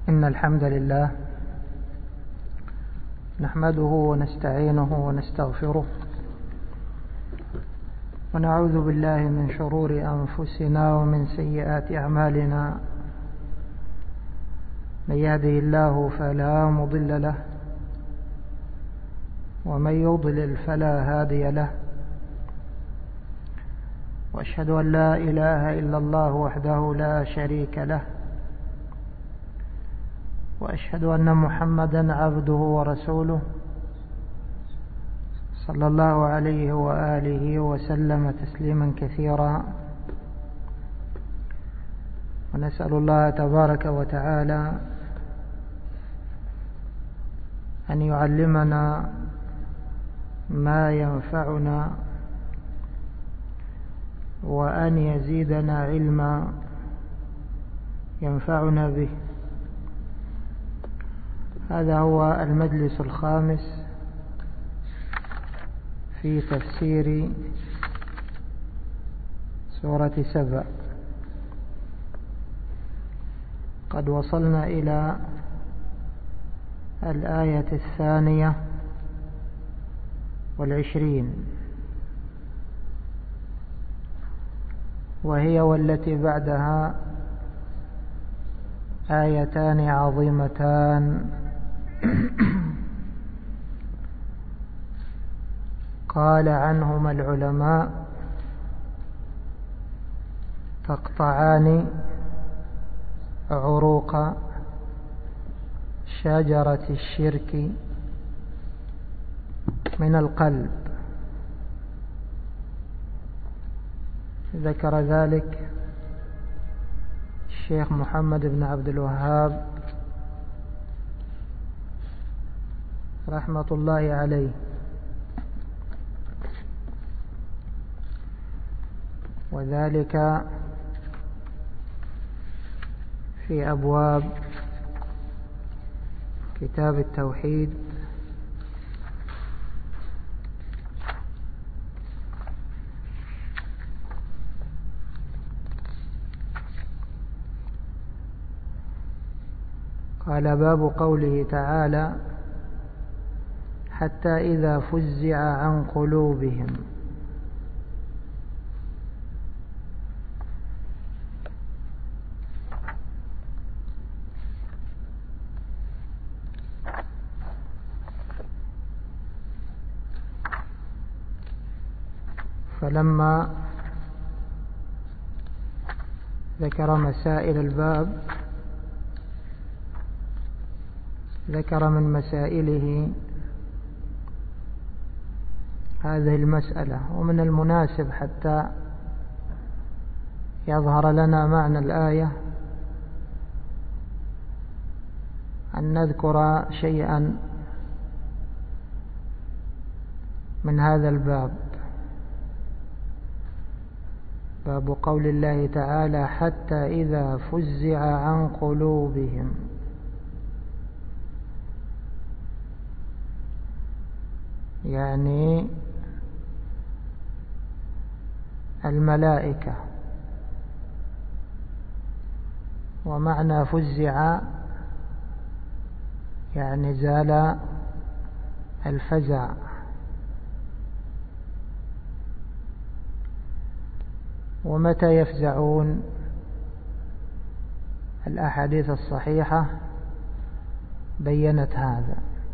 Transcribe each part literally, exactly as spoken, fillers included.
إن الحمد لله نحمده ونستعينه ونستغفره ونعوذ بالله من شرور أنفسنا ومن سيئات أعمالنا. من يهده الله فلا مضل له ومن يضلل فلا هادي له، وأشهد أن لا إله إلا الله وحده لا شريك له، وأشهد أن محمدا عبده ورسوله صلى الله عليه وآله وسلم تسليما كثيرا. ونسأل الله تبارك وتعالى أن يعلمنا ما ينفعنا وأن يزيدنا علما ينفعنا به. هذا هو المجلس الخامس في تفسير سورة سبأ. قد وصلنا إلى الآية الثانية والعشرين، وهي والتي بعدها آيتان عظيمتان قال عنهما العلماء: تقطعان عروق شجرة الشرك من القلب. ذكر ذلك الشيخ محمد بن عبد الوهاب رحمة الله عليه. وذلك في أبواب كتاب التوحيد، قال: باب قوله تعالى: حتى إذا فزع عن قلوبهم. فلما ذكر مسائل الباب ذكر من مسائله هذه المسألة. ومن المناسب حتى يظهر لنا معنى الآية أن نذكر شيئا من هذا الباب، باب قول الله تعالى: حتى إذا فزع عن قلوبهم. يعني الملائكة. ومعنى فزع يعني زال الفزع. ومتى يفزعون؟ الأحاديث الصحيحة بيّنت هذا،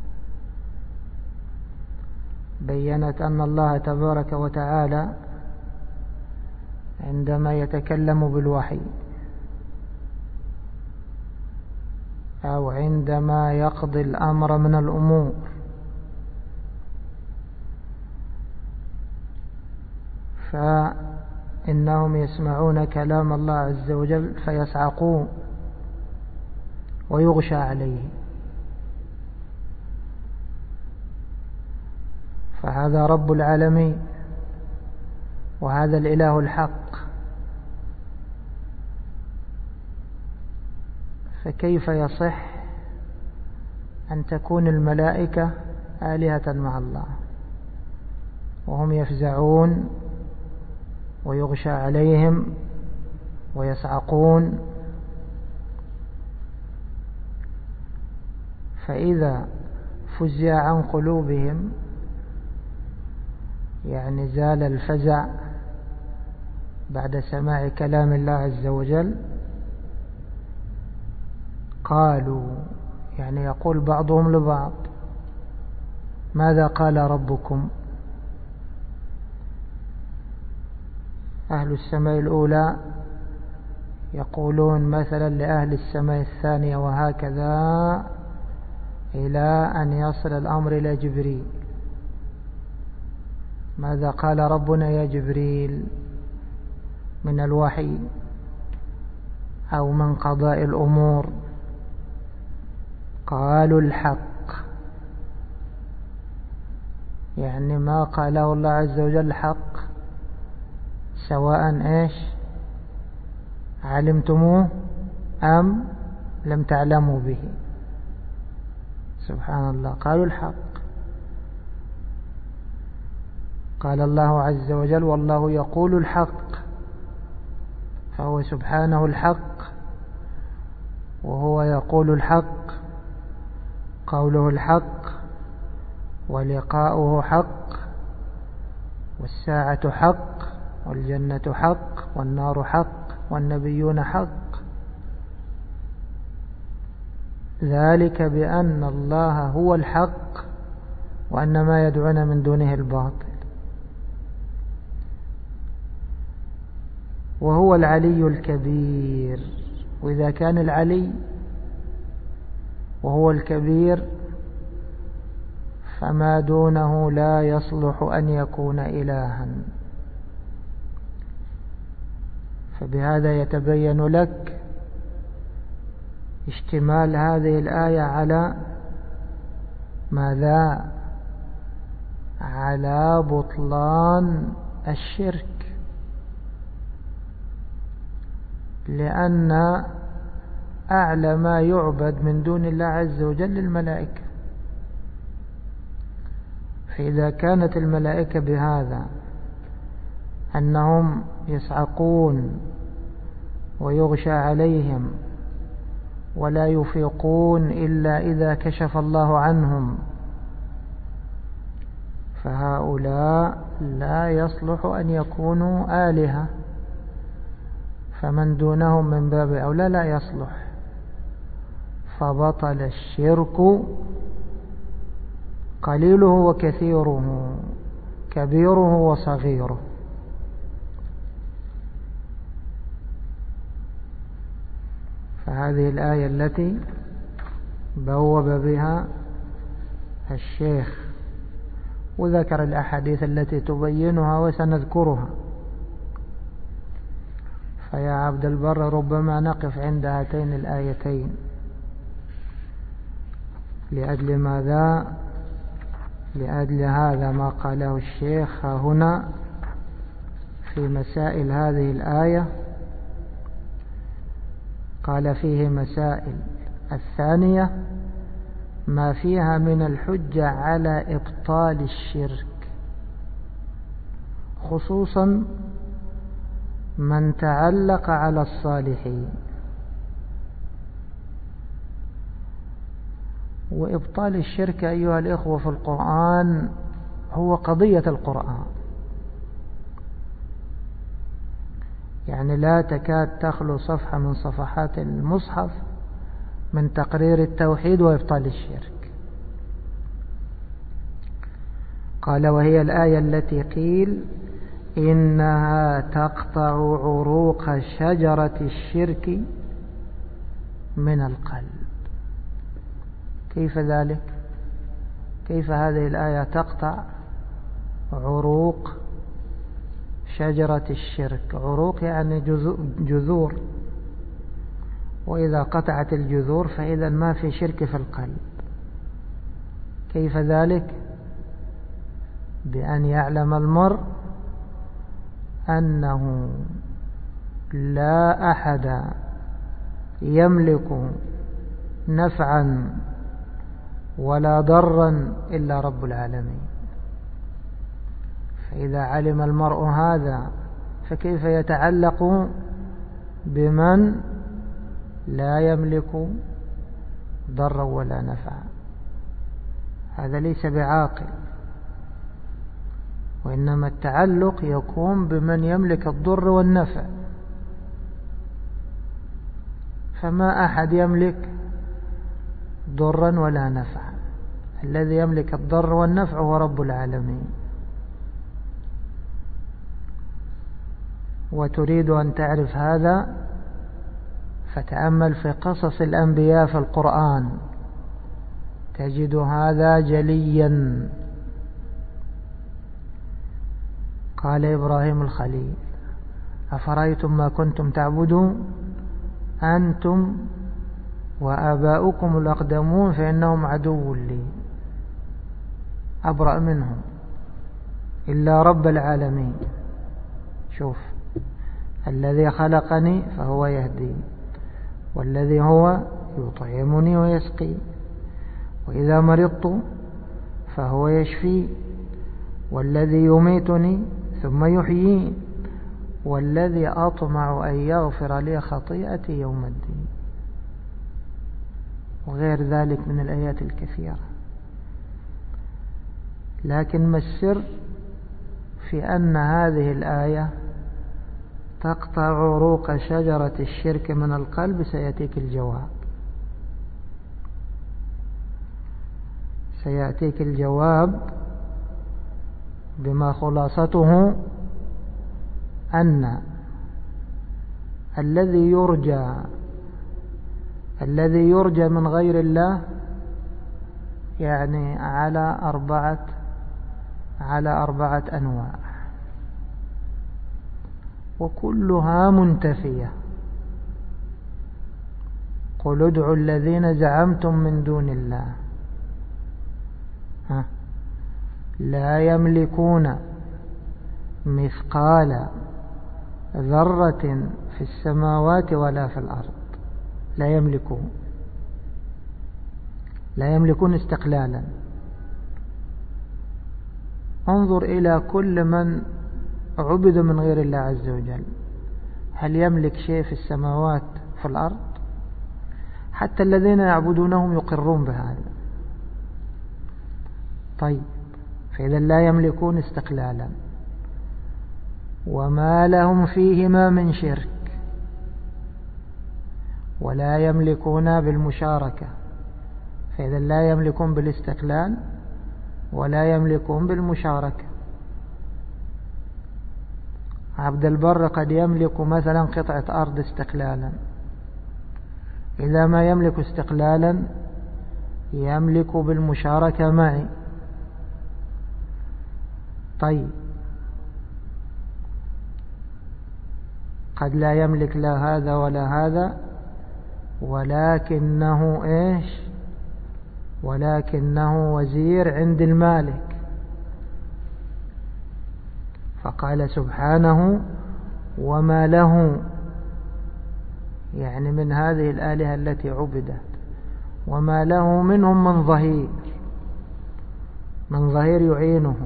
بيّنت أن الله تبارك وتعالى عندما يتكلم بالوحي أو عندما يقضي الأمر من الأمور فإنهم يسمعون كلام الله عز وجل فيصعقون ويغشى عليه. فهذا رب العالمين وهذا الإله الحق، فكيف يصح أن تكون الملائكة آلهة مع الله وهم يفزعون ويغشى عليهم ويصعقون؟ فإذا فزع عن قلوبهم يعني زال الفزع بعد سماع كلام الله عز وجل، قالوا يعني يقول بعضهم لبعض ماذا قال ربكم؟ أهل السماء الأولى يقولون مثلا لأهل السماء الثانية، وهكذا إلى أن يصل الأمر إلى جبريل. ماذا قال ربنا يا جبريل من الوحي أو من قضاء الأمور؟ قالوا الحق، يعني ما قاله الله عز وجل حق، سواء إيش علمتموه أم لم تعلموا به. سبحان الله، قالوا الحق. قال الله عز وجل والله يقول الحق، فهو سبحانه الحق وهو يقول الحق، قوله الحق ولقاؤه حق، والساعة حق، والجنة حق، والنار حق، والنبيون حق. ذلك بأن الله هو الحق وأن ما يدعون من دونه الباطل. وهو العلي الكبير، وإذا كان العلي وهو الكبير فما دونه لا يصلح أن يكون إلها. فبهذا يتبين لك اشتمال هذه الآية على ماذا؟ على بطلان الشرك، لأن أعلى ما يعبد من دون الله عز وجل الملائكة. فإذا كانت الملائكة بهذا أنهم يصعقون ويغشى عليهم ولا يفيقون إلا إذا كشف الله عنهم، فهؤلاء لا يصلح أن يكونوا آلهة، فمن دونهم من باب أولى لا يصلح. فبطل الشرك قليله وكثيره، كبيره وصغيره. فهذه الآية التي بوب بها الشيخ وذكر الأحاديث التي تبينها وسنذكرها. فيا عبد البر ربما نقف عند هاتين الآيتين. لأجل ماذا؟ لأجل هذا ما قاله الشيخ هنا في مسائل هذه الآية. قال فيه مسائل: الثانية ما فيها من الحجة على إبطال الشرك، خصوصا من تعلق على الصالحين. وإبطال الشرك أيها الإخوة في القرآن هو قضية القرآن، يعني لا تكاد تخلو صفحة من صفحات المصحف من تقرير التوحيد وإبطال الشرك. قال: وهي الآية التي قيل إنها تقطع عروق شجرة الشرك من القلب. كيف ذلك؟ كيف هذه الآية تقطع عروق شجرة الشرك؟ عروق يعني جذور، وإذا قطعت الجذور فإذا ما في شرك في القلب. كيف ذلك؟ بأن يعلم المرء أنه لا أحد يملك نفعا ولا ضرا إلا رب العالمين. فإذا علم المرء هذا فكيف يتعلق بمن لا يملك ضرا ولا نفعا؟ هذا ليس بعاقل، وإنما التعلق يكون بمن يملك الضر والنفع، فما أحد يملك ضرا ولا نفعا، الذي يملك الضر والنفع هو رب العالمين. وتريد أن تعرف هذا فتأمل في قصص الأنبياء في القرآن تجد هذا جليا. قال إبراهيم الخليل: أفرأيتم ما كنتم تعبدون أنتم وآباؤكم الأقدمون فإنهم عدو لي أبرأ منهم إلا رب العالمين. شوف، الذي خلقني فهو يهدي، والذي هو يطعمني ويسقي، وإذا مرضت فهو يشفي، والذي يميتني ثم يحيي، والذي أطمع أن يغفر لي خطيئتي يوم الدين، وغير ذلك من الآيات الكثيرة. لكن ما السر في أن هذه الآية تقطع عروق شجرة الشرك من القلب؟ سيأتيك الجواب، سيأتيك الجواب بما خلاصته أن الذي يرجى الذي يرجى من غير الله يعني على أربعة على أربعة أنواع، وكلها منتفية. قل ادعوا الذين زعمتم من دون الله ها لا يملكون مثقال ذرة في السماوات ولا في الأرض. لا يملكون لا يملكون استقلالا. انظر إلى كل من عبد من غير الله عز وجل، هل يملك شيء في السماوات في الأرض؟ حتى الذين يعبدونهم يقرون بهذا. طيب، فإذا لا يملكون استقلالا، وما لهم فيهما من شرك، ولا يملكون بالمشاركة، فإذا لا يملكون بالاستقلال ولا يملكون بالمشاركة. عبد البر قد يملك مثلا قطعة أرض استقلالا، إذا ما يملك استقلالا يملك بالمشاركة معي. طيب، قد لا يملك لا هذا ولا هذا، ولكنه إيش ولكنه وزير عند المالك. فقال سبحانه: وما له، يعني من هذه الآلهة التي عبدت، وما له منهم من ظهير من ظهير يعينه.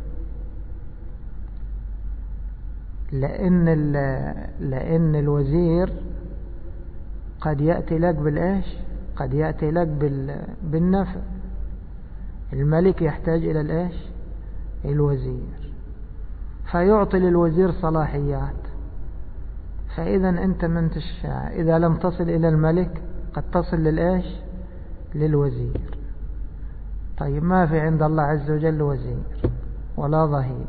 لأن لأن الوزير قد يأتي لك بالإيش قد يأتي لك بالنفع. الملك يحتاج إلى الإيش الوزير، فيعطي للوزير صلاحيات. فإذا أنت من تشاء إذا لم تصل إلى الملك قد تصل للإيش للوزير. طيب، ما في عند الله عز وجل وزير ولا ظهير.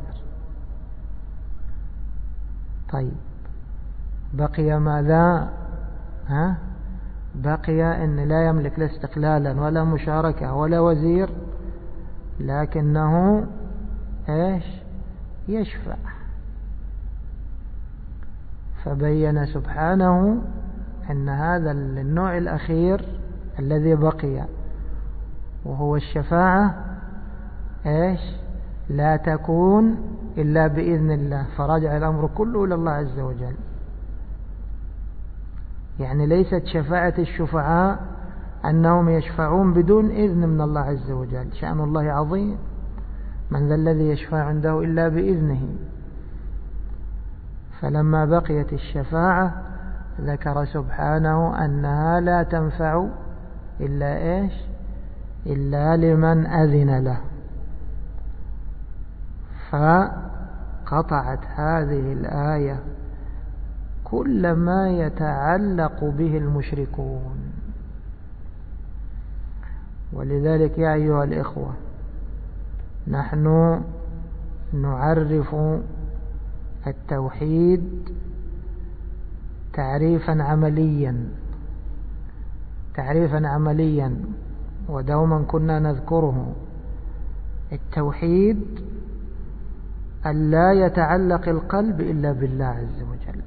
طيب، بقي ماذا؟ ها بقي أن لا يملك لا استقلالا ولا مشاركة ولا وزير، لكنه إيش يشفع. فبين سبحانه أن هذا النوع الأخير الذي بقي وهو الشفاعة إيش لا تكون إلا بإذن الله، فرجع الأمر كله إلى الله عز وجل. يعني ليست شفاعة الشفعاء أنهم يشفعون بدون إذن من الله عز وجل، شأن الله عظيم. من ذا الذي يشفع عنده إلا بإذنه. فلما بقيت الشفاعة ذكر سبحانه أنها لا تنفع إلا إيش إلا لمن أذن له. فقطعت هذه الآية كل ما يتعلق به المشركون. ولذلك يا أيها الإخوة، نحن نعرف التوحيد تعريفا عمليا تعريفا عمليا ودوما كنا نذكره. التوحيد أن لا يتعلق القلب إلا بالله عز وجل،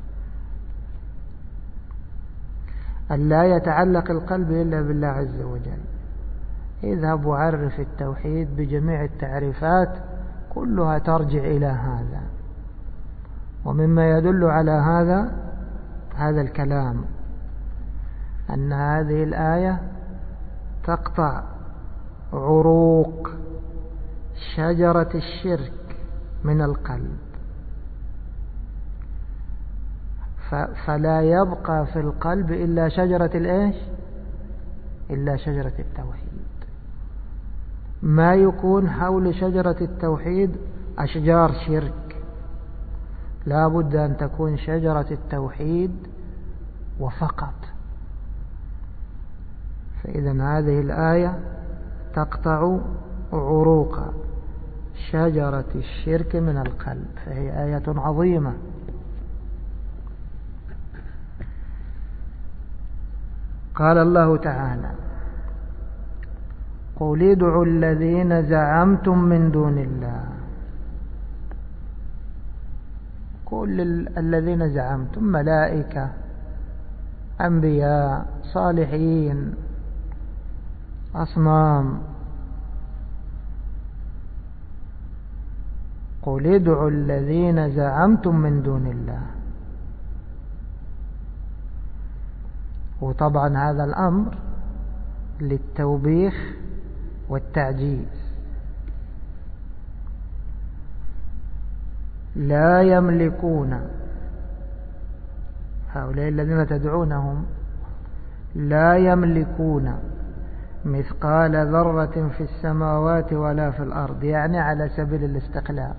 أن لا يتعلق القلب إلا بالله عز وجل. اذهب وعرف التوحيد بجميع التعريفات، كلها ترجع إلى هذا. ومما يدل على هذا هذا الكلام، أن هذه الآية تقطع عروق شجرة الشرك من القلب، فلا يبقى في القلب إلا شجرة الإيش؟ إلا شجرة التوحيد. ما يكون حول شجرة التوحيد أشجار شرك، لا بد أن تكون شجرة التوحيد وفقط. فإذا هذه الآية تقطع عروق شجرة الشرك من القلب، فهي آية عظيمة. قال الله تعالى: قل ادعوا الذين زعمتم من دون الله. كل الذين زعمتم، ملائكة، أنبياء، صالحين، أصنام. قل ادعوا الذين زعمتم من دون الله. وطبعا هذا الأمر للتوبيخ والتعجيز. لا يملكون، هؤلاء الذين تدعونهم لا يملكون مثقال ذرة في السماوات ولا في الأرض، يعني على سبيل الاستقلال.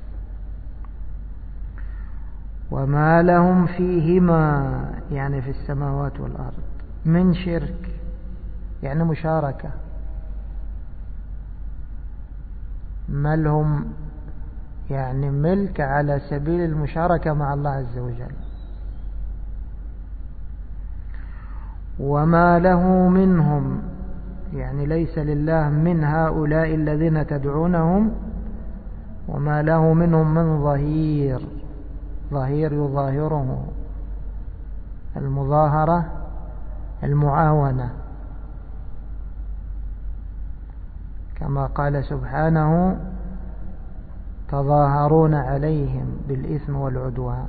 وما لهم فيهما، يعني في السماوات والأرض، من شرك، يعني مشاركة. ما لهم يعني ملك على سبيل المشاركة مع الله عز وجل. وما له منهم، يعني ليس لله من هؤلاء الذين تدعونهم، وما له منهم من ظهير. ظهير يظاهره، المظاهرة، المعاونة، كما قال سبحانه: تظاهرون عليهم بالإثم والعدوان.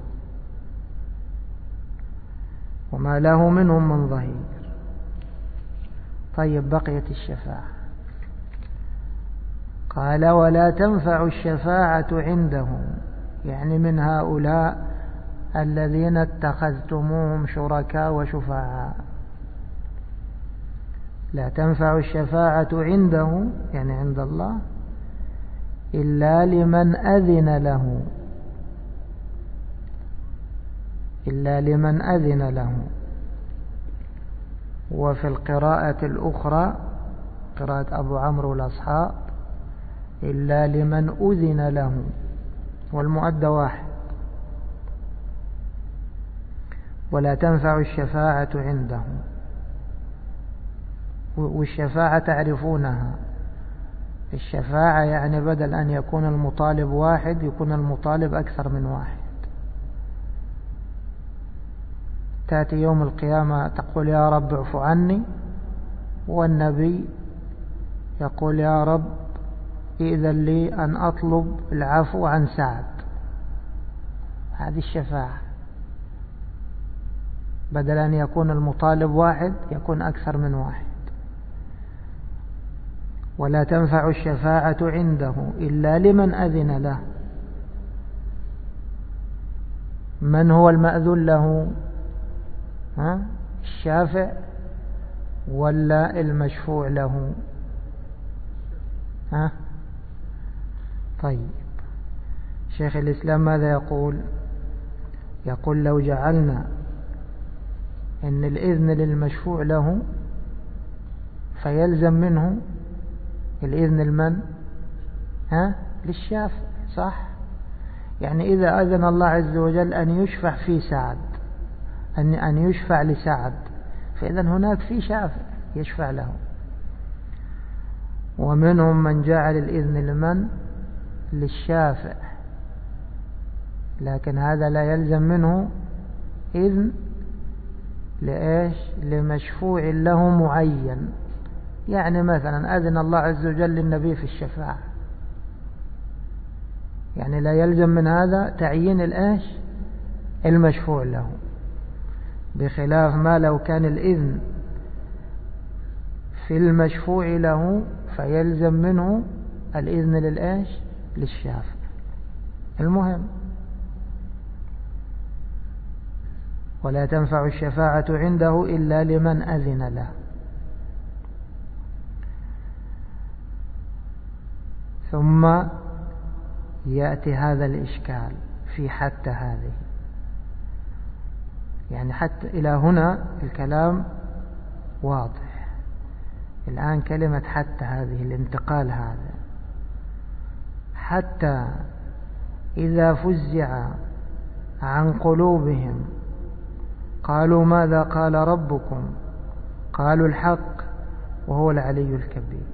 وما له منهم من ظهير. طيب، بقيت الشفاعة. قال: ولا تنفع الشفاعة عندهم، يعني من هؤلاء الذين اتخذتموهم شركاء وشفعاء. لا تنفع الشفاعة عنده، يعني عند الله، إلا لمن أذن له، إلا لمن أذن له. وفي القراءة الأخرى، قراءة أبو عمرو والأصحاب، إلا لمن أذن له، والمؤدى واحد. ولا تنفع الشفاعة عنده. والشفاعة تعرفونها، الشفاعة يعني بدل أن يكون المطالب واحد يكون المطالب أكثر من واحد. تأتي يوم القيامة تقول: يا رب اعف عني، والنبي يقول: يا رب إذن لي أن أطلب العفو عن سعد. هذه الشفاعة، بدل أن يكون المطالب واحد يكون أكثر من واحد. ولا تنفع الشفاعة عنده إلا لمن أذن له. من هو المأذون له؟ ها؟ الشافع ولا المشفوع له؟ ها؟ طيب شيخ الإسلام ماذا يقول؟ يقول لو جعلنا إن الإذن للمشفوع له فيلزم منه الإذن المن ها؟ للشافع، صح؟ يعني إذا أذن الله عز وجل أن يشفع في سعد، أن أن يشفع لسعد، فإذا هناك في شافع يشفع له. ومنهم من جعل الإذن لمن؟ للشافع، لكن هذا لا يلزم منه إذن لإيش؟ لمشفوع له معين. يعني مثلا أذن الله عز وجل للنبي في الشفاعة، يعني لا يلزم من هذا تعيين الإيش؟ المشفوع له، بخلاف ما لو كان الإذن في المشفوع له فيلزم منه الإذن للإيش؟ للشافع. المهم، ولا تنفع الشفاعة عنده إلا لمن أذن له. ثم يأتي هذا الإشكال في حتى هذه، يعني حتى إلى هنا الكلام واضح. الآن كلمة حتى هذه، الانتقال هذا، حتى إذا فزع عن قلوبهم قالوا ماذا قال ربكم؟ قالوا الحق وهو العلي الكبير.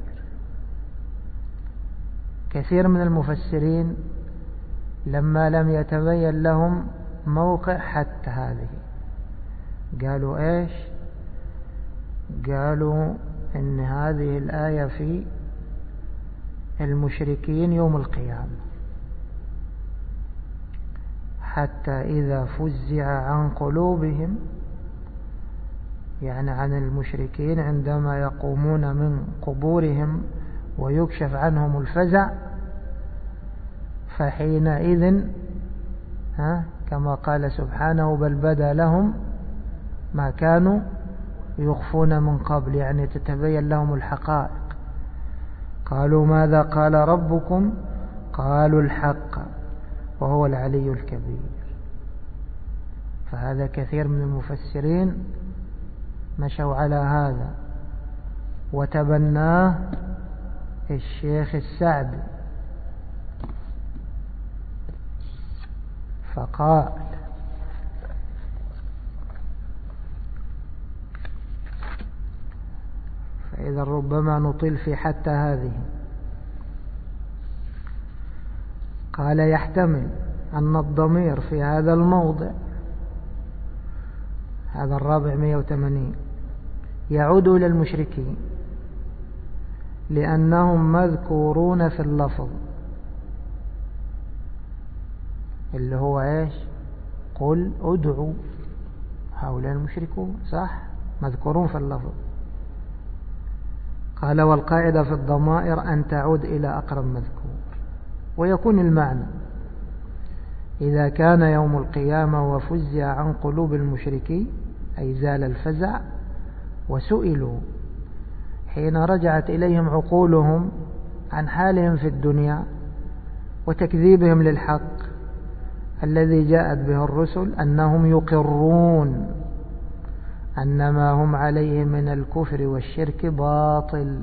كثير من المفسرين لما لم يتبين لهم موقع حتى هذه قالوا إيش؟ قالوا إن هذه الآية في المشركين يوم القيامة، حتى إذا فزع عن قلوبهم، يعني عن المشركين عندما يقومون من قبورهم ويكشف عنهم الفزع، فحينئذ ها كما قال سبحانه بل بدا لهم ما كانوا يخفون من قبل، يعني تتبين لهم الحقائق. قالوا ماذا قال ربكم؟ قالوا الحق وهو العلي الكبير. فهذا كثير من المفسرين مشوا على هذا، وتبناه الشيخ السعدي فقال فإذا ربما نطيل في حتى هذه. قال يحتمل أن الضمير في هذا الموضع، هذا الرابع مئة وثمانين، يعود إلى المشركين لأنهم مذكورون في اللفظ اللي هو إيش؟ قل ادعوا، هؤلاء المشركون صح مذكورون في اللفظ. قال والقاعدة في الضمائر أن تعود إلى أقرب مذكور، ويكون المعنى إذا كان يوم القيامة وفزع عن قلوب المشركين أي زال الفزع، وسئلوا حين رجعت إليهم عقولهم عن حالهم في الدنيا وتكذيبهم للحق الذي جاءت به الرسل، أنهم يقرون أن ما هم عليه من الكفر والشرك باطل،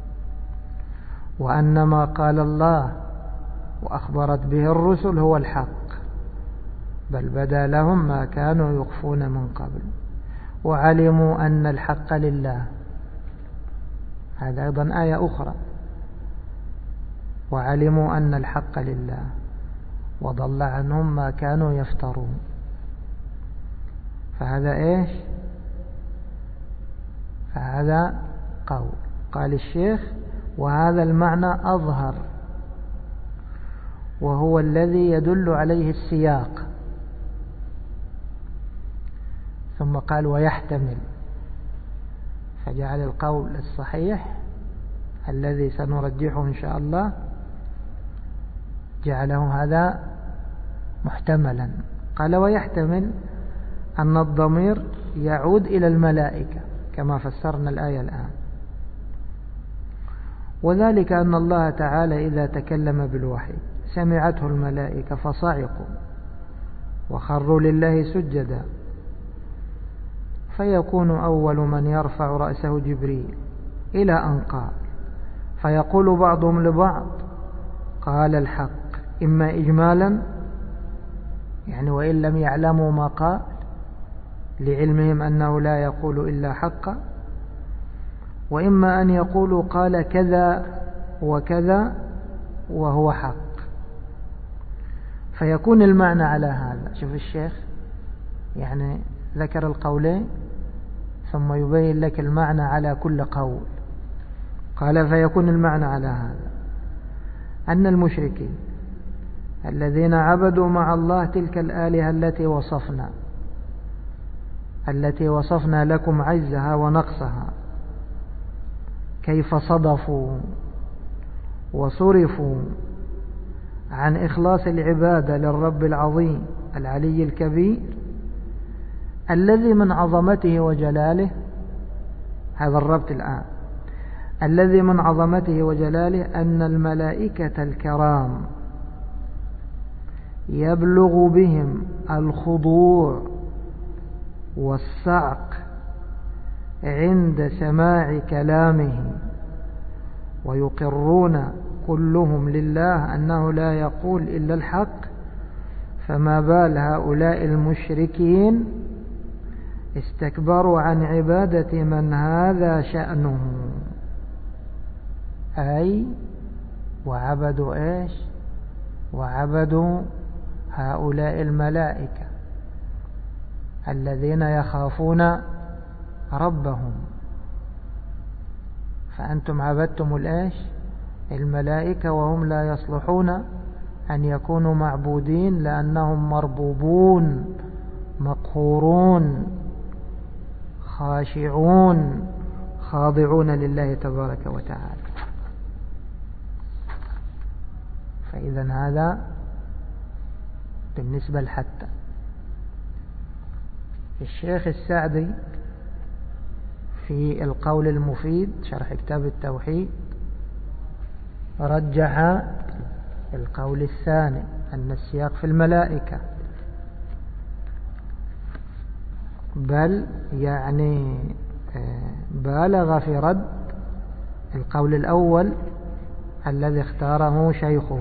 وأن ما قال الله وأخبرت به الرسل هو الحق، بل بدا لهم ما كانوا يخفون من قبل، وعلموا أن الحق لله. هذا أيضا آية أخرى، وعلموا أن الحق لله وضل عنهم ما كانوا يفترون. فهذا إيش؟ فهذا قول. قال الشيخ وهذا المعنى أظهر، وهو الذي يدل عليه السياق. ثم قال ويحتمل، فجعل القول الصحيح الذي سنرجحه إن شاء الله جعله هذا محتملا. قال ويحتمل أن الضمير يعود إلى الملائكة كما فسرنا الآية الآن، وذلك أن الله تعالى إذا تكلم بالوحي سمعته الملائكة فصعقوا وخروا لله سجدا، فيكون أول من يرفع رأسه جبريل إلى أن قال، فيقول بعضهم لبعض قال الحق، إما إجمالا يعني وإن لم يعلموا ما قال لعلمهم أنه لا يقول إلا حقا، وإما أن يقولوا قال كذا وكذا وهو حق، فيكون المعنى على هذا. شوف الشيخ يعني ذكر القولين ثم يبين لك المعنى على كل قول. قال فيكون المعنى على هذا أن المشركين الذين عبدوا مع الله تلك الآلهة التي وصفنا التي وصفنا لكم عجزها ونقصها، كيف صدفوا وصرفوا عن إخلاص العبادة للرب العظيم العلي الكبير الذي من عظمته وجلاله. هذا الربط الآن، الذي من عظمته وجلاله أن الملائكة الكرام يبلغ بهم الخضوع والصعق عند سماع كلامه، ويقرون كلهم لله أنه لا يقول إلا الحق، فما بال هؤلاء المشركين استكبروا عن عبادة من هذا شأنه، أي وعبدوا إيش؟ وعبدوا هؤلاء الملائكة الذين يخافون ربهم. فأنتم عبدتم الإيش؟ الملائكة وهم لا يصلحون أن يكونوا معبودين، لأنهم مربوبون مقهورون خاشعون خاضعون لله تبارك وتعالى. فإذا هذا بالنسبة لحتى. الشيخ السعدي في القول المفيد شرح كتاب التوحيد رجح القول الثاني أن السياق في الملائكة، بل يعني بالغ في رد القول الأول الذي اختاره شيخه.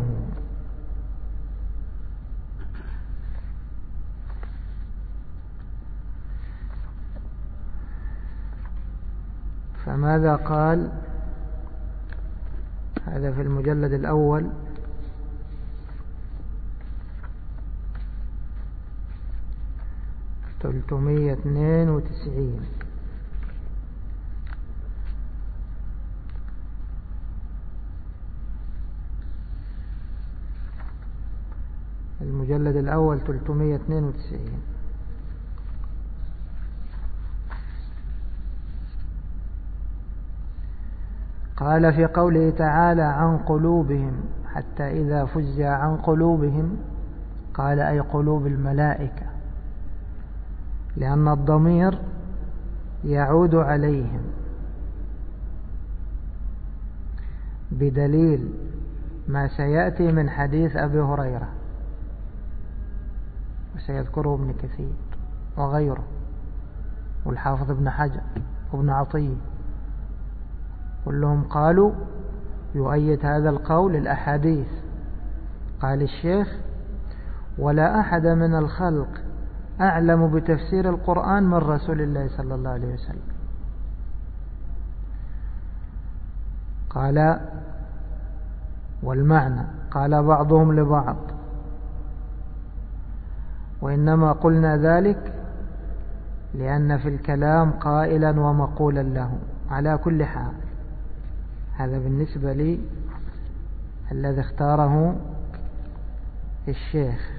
فماذا قال؟ هذا في المجلد الأول ثلاثمائة واثنين وتسعين. المجلد الأول ثلاثمائة واثنين وتسعين. قال في قوله تعالى عن قلوبهم حتى إذا فزع عن قلوبهم، قال أي قلوب الملائكة، لأن الضمير يعود عليهم بدليل ما سيأتي من حديث أبي هريرة وسيذكره ابن كثير وغيره والحافظ ابن حجر وابن عطية، كلهم قالوا يؤيد هذا القول الأحاديث. قال الشيخ ولا أحد من الخلق أعلم بتفسير القرآن من رسول الله صلى الله عليه وسلم. قال والمعنى قال بعضهم لبعض، وإنما قلنا ذلك لأن في الكلام قائلا ومقولا له على كل حال. هذا بالنسبة لي الذي اختاره الشيخ.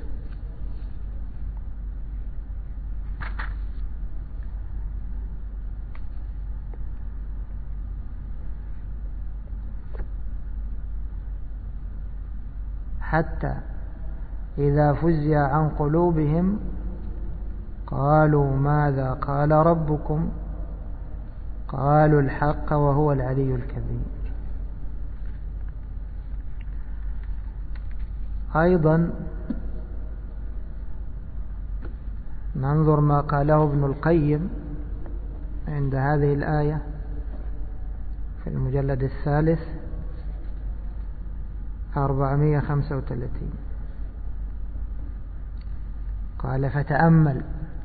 حتى إذا فزع عن قلوبهم قالوا ماذا قال ربكم؟ قالوا الحق وهو العلي الكبير. أيضا ننظر ما قاله ابن القيم عند هذه الآية في المجلد الثالث أربعمائة وخمسة وثلاثين. قال: فتأمل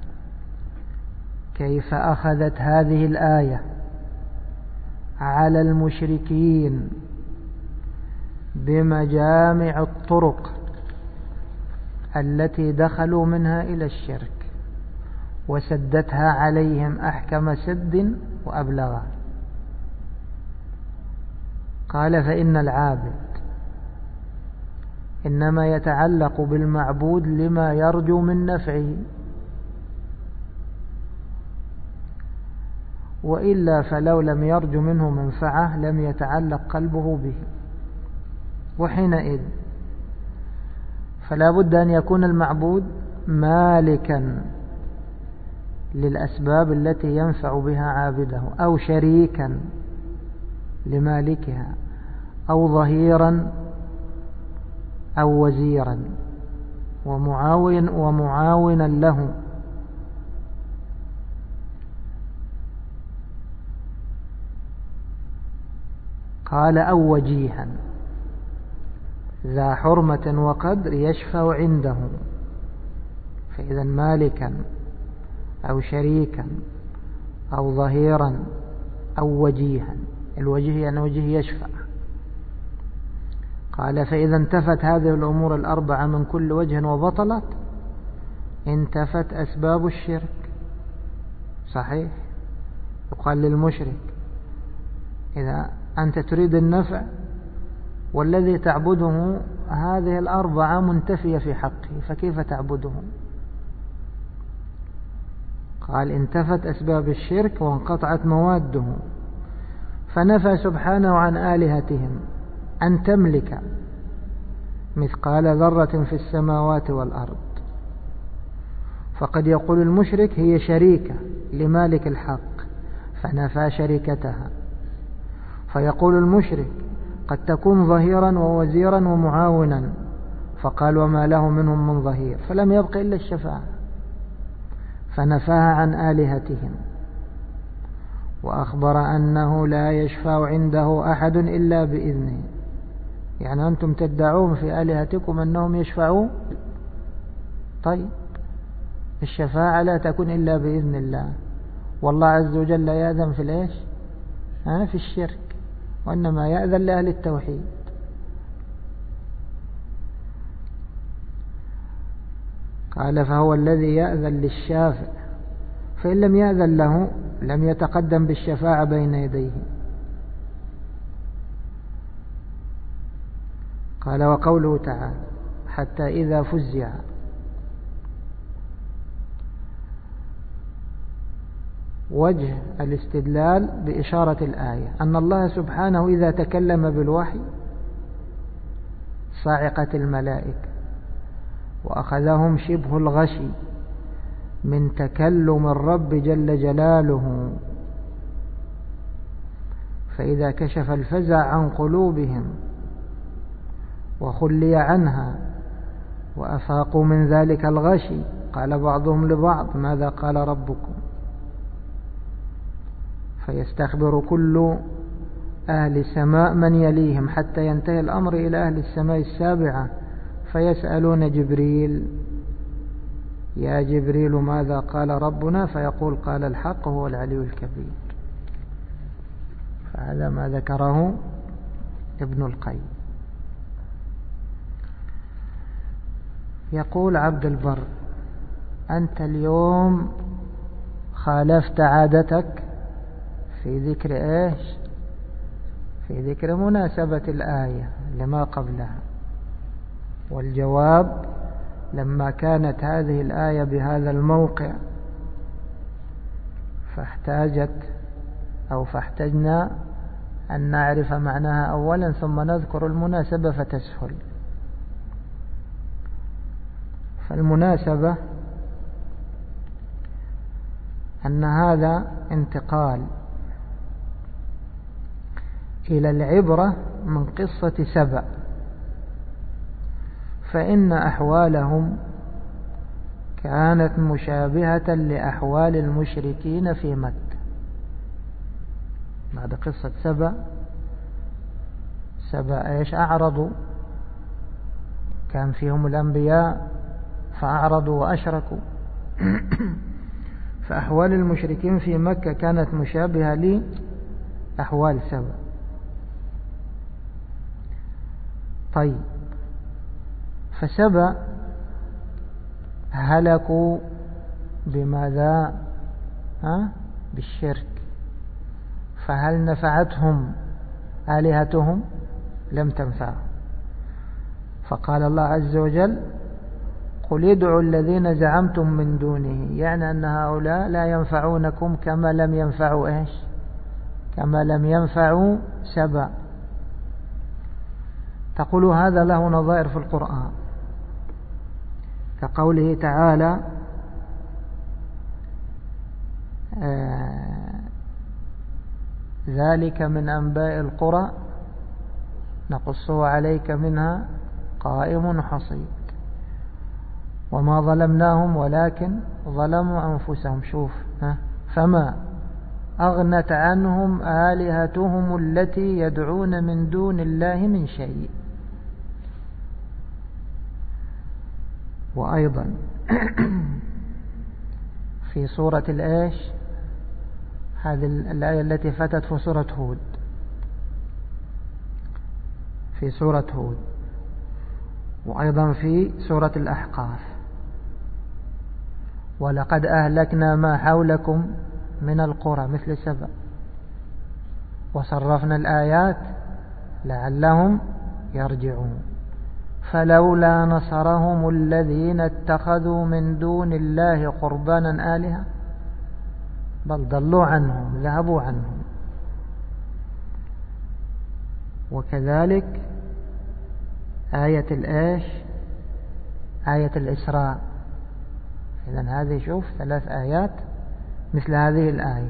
كيف أخذت هذه الآية على المشركين بمجامع الطرق التي دخلوا منها إلى الشرك، وسدتها عليهم أحكم سد وأبلغها. قال: فإن العابد إنما يتعلق بالمعبود لما يرجو من نفعه، وإلا فلو لم يرجو منه منفعة لم يتعلق قلبه به، وحينئذ فلا بد أن يكون المعبود مالكا للأسباب التي ينفع بها عابده، أو شريكا لمالكها، أو ظهيرا أو وزيرا ومعاون ومعاونا له. قال: أو وجيها ذا حرمة وقدر يشفع عنده. فإذا مالكا أو شريكا أو ظهيرا أو وجيها. الوجيه يعني وجيه يشفع. قال: فإذا انتفت هذه الأمور الأربعة من كل وجه وبطلت انتفت أسباب الشرك. صحيح، يقال للمشرك: إذا أنت تريد النفع والذي تعبده هذه الأربعة منتفية في حقه، فكيف تعبده؟ قال: انتفت أسباب الشرك وانقطعت مواده. فنفى سبحانه عن آلهتهم أن تملك مثقال ذرة في السماوات والأرض. فقد يقول المشرك هي شريكة لمالك الحق، فنفى شركتها. فيقول المشرك قد تكون ظهيرا ووزيرا ومعاونا، فقال: وما له منهم من ظهير، فلم يبق إلا الشفاعة، فنفاها عن آلهتهم. وأخبر أنه لا يشفع عنده أحد إلا بإذنه. يعني أنتم تدعون في آلهتكم أنهم يشفعون، طيب الشفاعة لا تكون إلا بإذن الله، والله عز وجل يأذن في الإيش؟ ها في الشرك، وإنما يأذن لأهل التوحيد. قال: فهو الذي يأذن للشافع، فإن لم يأذن له لم يتقدم بالشفاعة بين يديه. قال: وقوله تعالى: حتى إذا فزع. وجه الاستدلال بإشارة الآية أن الله سبحانه إذا تكلم بالوحي صعقت الملائكة وأخذهم شبه الغشي من تكلم الرب جل جلاله، فإذا كشف الفزع عن قلوبهم وخلي عنها وأفاقوا من ذلك الغشي قال بعضهم لبعض: ماذا قال ربكم؟ فيستخبر كل أهل سماء من يليهم حتى ينتهي الأمر إلى أهل السماء السابعة، فيسألون جبريل: يا جبريل ماذا قال ربنا؟ فيقول: قال الحق هو العلي الكبير. فهذا ما ذكره ابن القيم. يقول عبد البر: أنت اليوم خالفت عادتك في ذكر إيش؟ في ذكر مناسبة الآية لما قبلها. والجواب: لما كانت هذه الآية بهذا الموقع فاحتاجت أو فاحتجنا أن نعرف معناها أولا ثم نذكر المناسبة فتسهل. فالمناسبة أن هذا انتقال إلى العبرة من قصة سبأ، فإن أحوالهم كانت مشابهة لأحوال المشركين في مكة. بعد قصة سبأ، سبأ ايش؟ أعرضوا، كان فيهم الأنبياء فأعرضوا وأشركوا. فأحوال المشركين في مكة كانت مشابهة لأحوال سبأ. طيب، فسبأ هلكوا بماذا؟ ها؟ بالشرك. فهل نفعتهم آلهتهم؟ لم تنفعهم. فقال الله عز وجل: قل ادعوا الذين زعمتم من دونه، يعني أن هؤلاء لا ينفعونكم كما لم ينفعوا إيش؟ كما لم ينفعوا سبأ. تقول هذا له نظائر في القرآن، كقوله تعالى: آه ذلك من أنباء القرى نقصه عليك منها قائم حصيد وما ظلمناهم ولكن ظلموا أنفسهم. شوف، ها؟ فما أغنت عنهم آلهتهم التي يدعون من دون الله من شيء. وأيضا في سورة الآيش، هذه الآية التي فاتت في سورة هود، في سورة هود، وأيضا في سورة الأحقاف: ولقد أهلكنا ما حولكم من القرى مثل سبأ وصرفنا الآيات لعلهم يرجعون فلولا نصرهم الذين اتخذوا من دون الله قربانا آلهة بل ضلوا عنهم، ذهبوا عنهم. وكذلك آية الآيش، آية الإسراء. إذن هذه شوف ثلاث آيات مثل هذه الآية.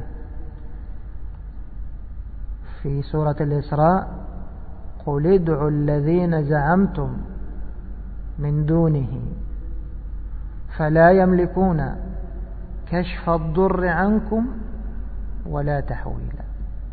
في سورة الإسراء: قل ادعوا الذين زعمتم من دونه فلا يملكون كشف الضر عنكم ولا تحويلا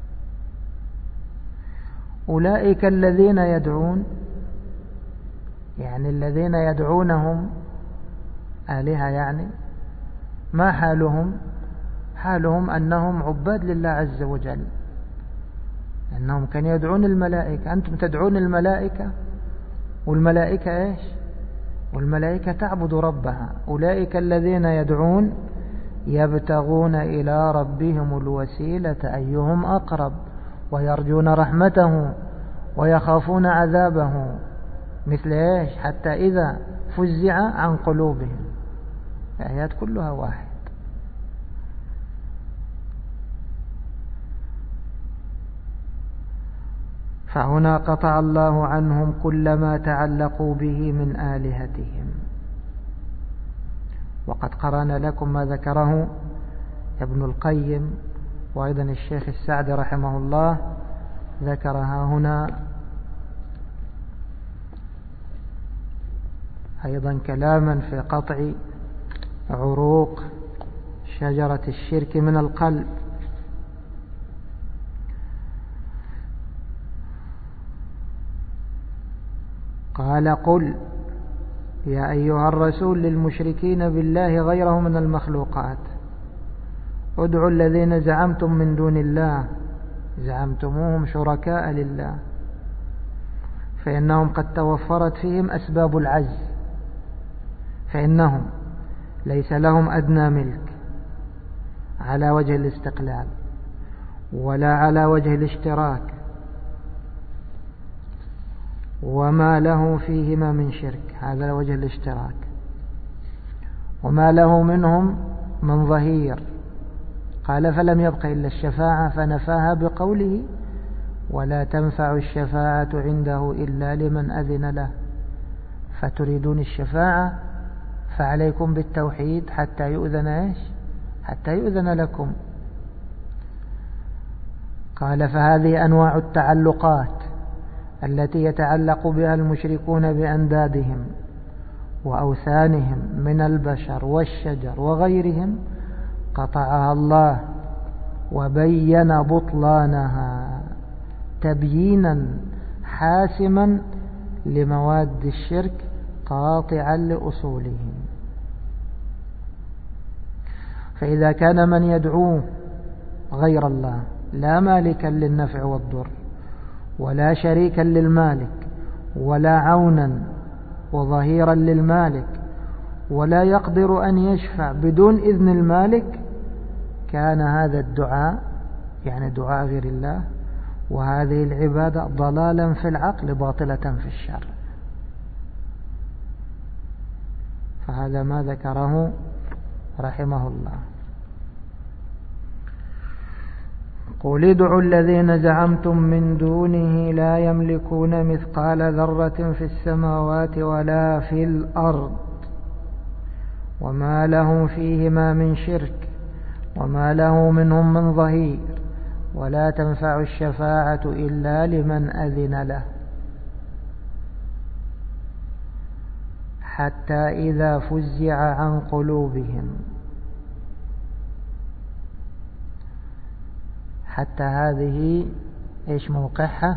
أولئك الذين يدعون، يعني الذين يدعونهم آلهة، يعني ما حالهم؟ حالهم أنهم عباد لله عز وجل، أنهم كانوا يدعون الملائكة. أنتم تدعون الملائكة والملائكة إيش؟ والملائكة تعبد ربها. أولئك الذين يدعون يبتغون إلى ربهم الوسيلة أيهم أقرب ويرجون رحمته ويخافون عذابه مثل إيش؟ حتى إذا فزع عن قلوبهم. الآيات كلها واحد. فهنا قطع الله عنهم كل ما تعلقوا به من آلهتهم. وقد قرأنا لكم ما ذكره ابن القيم وأيضا الشيخ السعدي رحمه الله، ذكرها هنا أيضا كلاما في قطع عروق شجرة الشرك من القلب. قال: قل يا أيها الرسول للمشركين بالله غيره من المخلوقات ادعوا الذين زعمتم من دون الله زعمتموهم شركاء لله فإنهم قد توفرت فيهم أسباب العجز، فإنهم ليس لهم أدنى ملك على وجه الاستقلال ولا على وجه الاشتراك، وما له فيهما من شرك، هذا وجه الاشتراك، وما له منهم من ظهير. قال: فلم يبق إلا الشفاعة فنفاها بقوله: ولا تنفع الشفاعة عنده إلا لمن أذن له. فتريدون الشفاعة فعليكم بالتوحيد حتى يؤذن إيش؟ حتى يؤذن لكم. قال: فهذه أنواع التعلقات التي يتعلق بها المشركون بأندادهم وأوثانهم من البشر والشجر وغيرهم قطعها الله وبين بطلانها تبيينا حاسما لمواد الشرك قاطعا لأصولهم. فإذا كان من يدعوه غير الله لا مالكا للنفع والضر ولا شريكا للمالك ولا عونا وظهيرا للمالك ولا يقدر أن يشفع بدون إذن المالك، كان هذا الدعاء يعني دعاء غير الله وهذه العبادة ضلالا في العقل باطلة في الشرع. فهذا ما ذكره رحمه الله. قل ادعوا الذين زعمتم من دونه لا يملكون مثقال ذرة في السماوات ولا في الأرض وما لهم فيهما من شرك وما له منهم من ظهير ولا تنفع الشفاعة إلا لمن أذن له حتى إذا فزع عن قلوبهم. حتى هذه إيش موقعها؟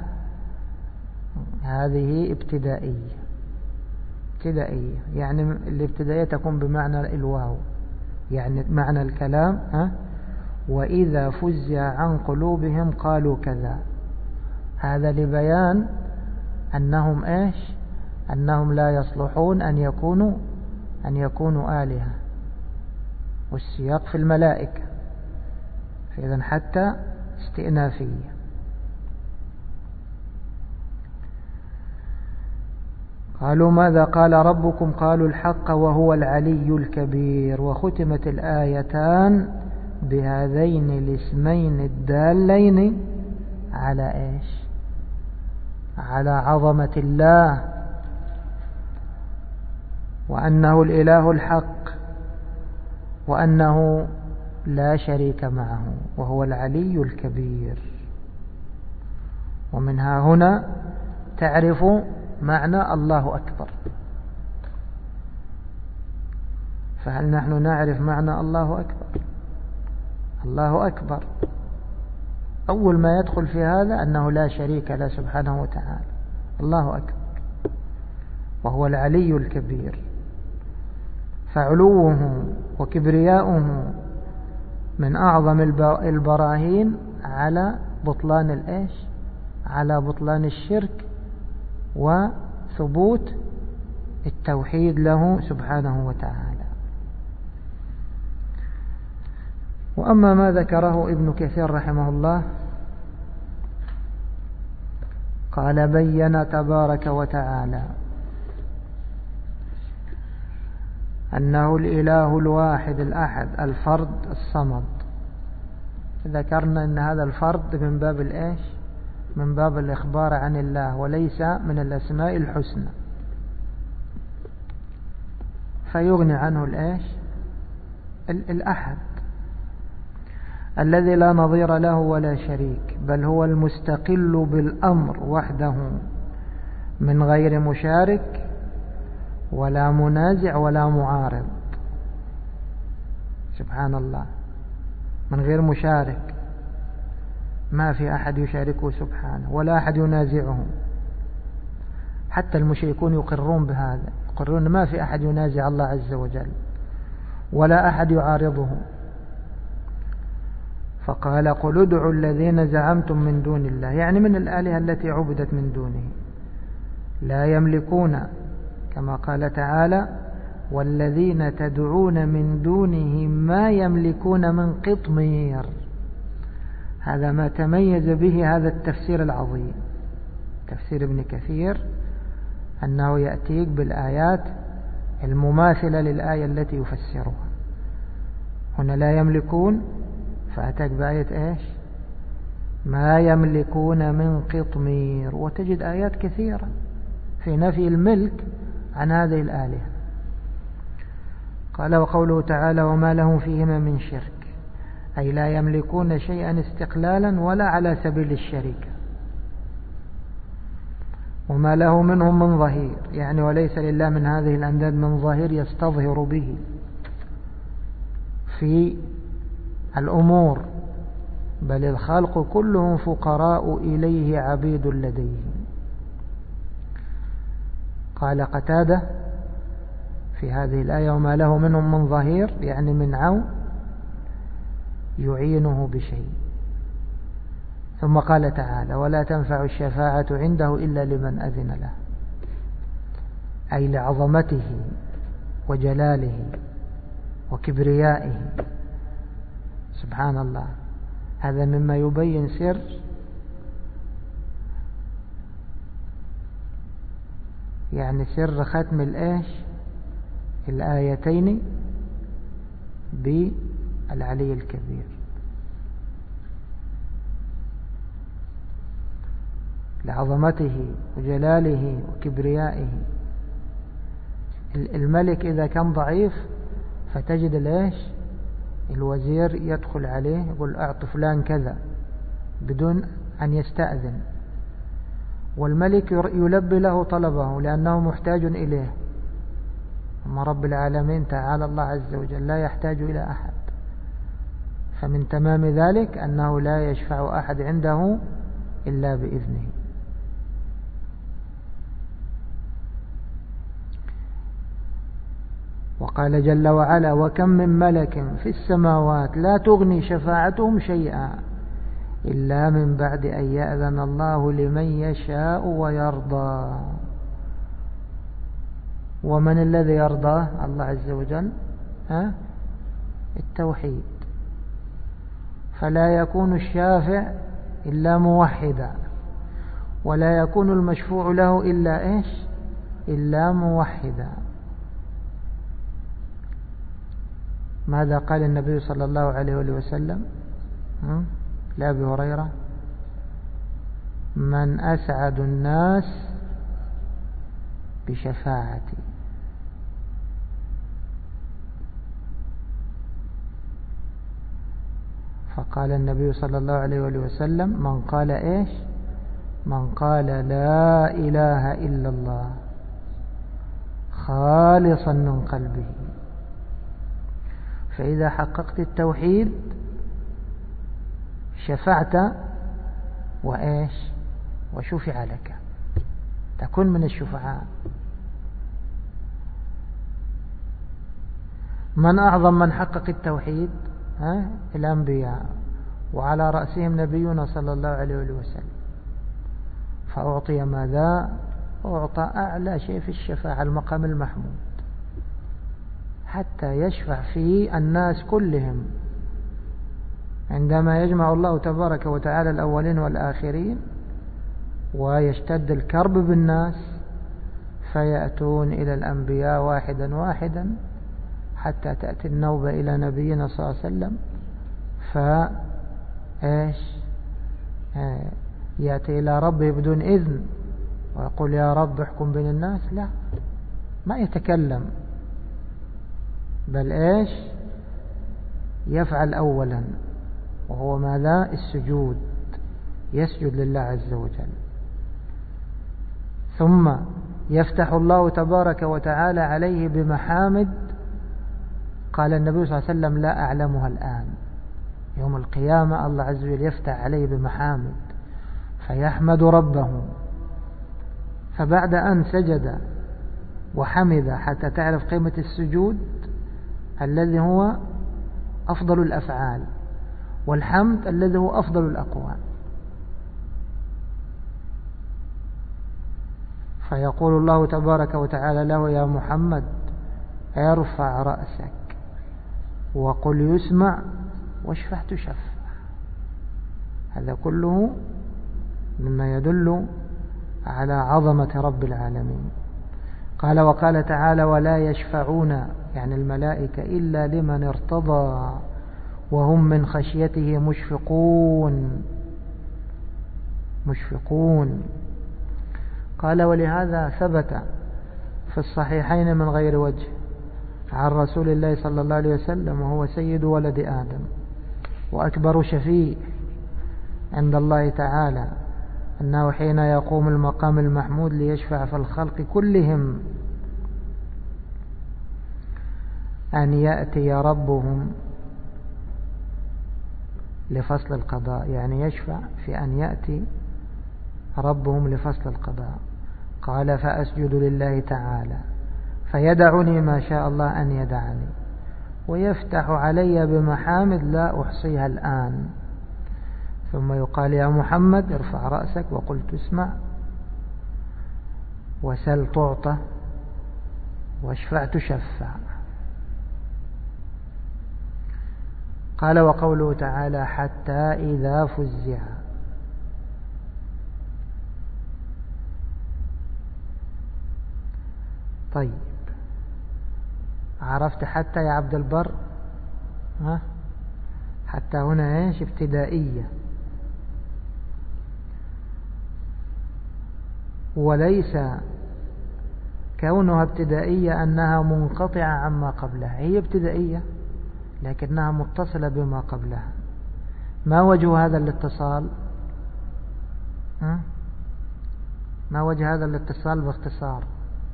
هذه ابتدائية ابتدائية يعني الابتدائية تكون بمعنى الواو، يعني معنى الكلام ها وإذا فزع عن قلوبهم قالوا كذا. هذا لبيان أنهم إيش؟ أنهم لا يصلحون أن يكونوا أن يكونوا آلهة، والسياق في الملائكة، فإذا حتى استئنافية. قالوا ماذا قال ربكم؟ قالوا الحق وهو العلي الكبير. وختمت الآيتان بهذين الاسمين الدالين على إيش؟ على عظمة الله وأنه الإله الحق وأنه لا شريك معه وهو العلي الكبير. ومنها هنا تعرف معنى الله أكبر. فهل نحن نعرف معنى الله أكبر؟ الله أكبر أول ما يدخل في هذا أنه لا شريك له سبحانه وتعالى، الله أكبر وهو العلي الكبير. فعلوه وكبرياؤه من أعظم البراهين على بطلان الإيش؟ على بطلان الشرك وثبوت التوحيد له سبحانه وتعالى. وأما ما ذكره ابن كثير رحمه الله قال بين تبارك وتعالى أنه الإله الواحد الأحد الفرد الصمد. ذكرنا أن هذا الفرد من باب الإيش؟ من باب الإخبار عن الله وليس من الأسماء الحسنى، فيغني عنه الإيش؟ الأحد الذي لا نظير له ولا شريك، بل هو المستقل بالأمر وحده من غير مشارك ولا منازع ولا معارض. سبحان الله، من غير مشارك، ما في أحد يشاركه سبحانه ولا أحد ينازعه. حتى المشركون يقرون بهذا، يقرون ما في أحد ينازع الله عز وجل ولا أحد يعارضه. فقال قل ادعوا الذين زعمتم من دون الله، يعني من الآلهة التي عبدت من دونه، لا يملكون كما قال تعالى والذين تدعون من دونه ما يملكون من قطمير. هذا ما تميز به هذا التفسير العظيم، تفسير ابن كثير، أنه يأتيك بالآيات المماثلة للآية التي يفسرها. هنا لا يملكون، فأتاك بآية إيش؟ ما يملكون من قطمير. وتجد آيات كثيرة في نفي الملك عن هذه الآلهة. قال وقوله تعالى وما لهم فيهما من شرك، أي لا يملكون شيئا استقلالا ولا على سبيل الشركة. وما له منهم من ظهير، يعني وليس لله من هذه الأنداد من ظهير يستظهر به في الأمور، بل الخلق كلهم فقراء إليه عبيد لديه. قال قتادة في هذه الآية: وما له منهم من ظهير، يعني من عون يعينه بشيء. ثم قال تعالى: ولا تنفع الشفاعة عنده إلا لمن أذن له، أي لعظمته وجلاله وكبريائه سبحان الله. هذا مما يبين سر يعني سر ختم الآيش الآيتين بالعلي الكبير، لعظمته وجلاله وكبريائه. الملك إذا كان ضعيف فتجد الإيش الوزير يدخل عليه يقول: أعط فلان كذا بدون أن يستأذن، والملك يلبي له طلبه لأنه محتاج إليه. أما رب العالمين تعالى الله عز وجل لا يحتاج إلى أحد، فمن تمام ذلك أنه لا يشفع أحد عنده إلا بإذنه. وقال جل وعلا: وكم من ملك في السماوات لا تغني شفاعتهم شيئا إلا من بعد أن يأذن الله لمن يشاء ويرضى. ومن الذي يرضاه؟ الله عز وجل. ها؟ التوحيد. فلا يكون الشافع إلا موحدا، ولا يكون المشفوع له إلا إيش إلا موحدا. ماذا قال النبي صلى الله عليه وسلم لأبي هريرة: من أسعد الناس بشفاعتي. فقال النبي صلى الله عليه وسلم: من قال إيش من قال لا إله إلا الله خالصا من قلبه. فإذا حققت التوحيد شفعت وإيش وشفع لك، تكون من الشفعاء. من أعظم من حقق التوحيد؟ ها؟ الأنبياء، وعلى رأسهم نبينا صلى الله عليه وسلم. فأعطي ماذا؟ أعطى أعلى شيء في الشفاعة، المقام المحمود، حتى يشفع فيه الناس كلهم. عندما يجمع الله تبارك وتعالى الأولين والآخرين ويشتد الكرب بالناس فيأتون إلى الأنبياء واحدا واحدا حتى تأتي النوبة إلى نبينا صلى الله عليه وسلم، فإيش يأتي إلى ربه بدون إذن ويقول: يا رب احكم بين الناس. لا، ما يتكلم، بل إيش يفعل أولا، وهو ماذا؟ السجود، يسجد لله عز وجل. ثم يفتح الله تبارك وتعالى عليه بمحامد قال النبي صلى الله عليه وسلم: لا أعلمها الآن. يوم القيامة الله عز وجل يفتح عليه بمحامد فيحمد ربه. فبعد أن سجد وحمد حتى تعرف قيمة السجود الذي هو أفضل الأفعال، والحمد الذي هو أفضل الأقوال، فيقول الله تبارك وتعالى له: يا محمد ارفع رأسك وقل يسمع واشفع تشفع. هذا كله مما يدل على عظمة رب العالمين. قال: وقال تعالى: ولا يشفعون، يعني الملائكة، إلا لمن ارتضى وهم من خشيته مشفقون مشفقون. قال: ولهذا ثبت في الصحيحين من غير وجه عن رسول الله صلى الله عليه وسلم، وهو سيد ولد آدم وأكبر شفيع عند الله تعالى، أنه حين يقوم المقام المحمود ليشفع في الخلق كلهم أن يأتي ربهم لفصل القضاء، يعني يشفع في أن يأتي ربهم لفصل القضاء. قال فأسجد لله تعالى فيدعني ما شاء الله أن يدعني ويفتح علي بمحامد لا أحصيها الآن، ثم يقال يا محمد ارفع رأسك وقل تسمع وسل تعطى واشفع تشفع. قال وقوله تعالى حتى إذا فزع، طيب عرفت حتى يا عبد البر؟ ها؟ حتى هنا ايش؟ ابتدائية، وليس كونها ابتدائية أنها منقطعة عما قبلها، هي ابتدائية لكنها متصلة بما قبلها. ما وجه هذا الاتصال؟ ها؟ ما وجه هذا الاتصال باختصار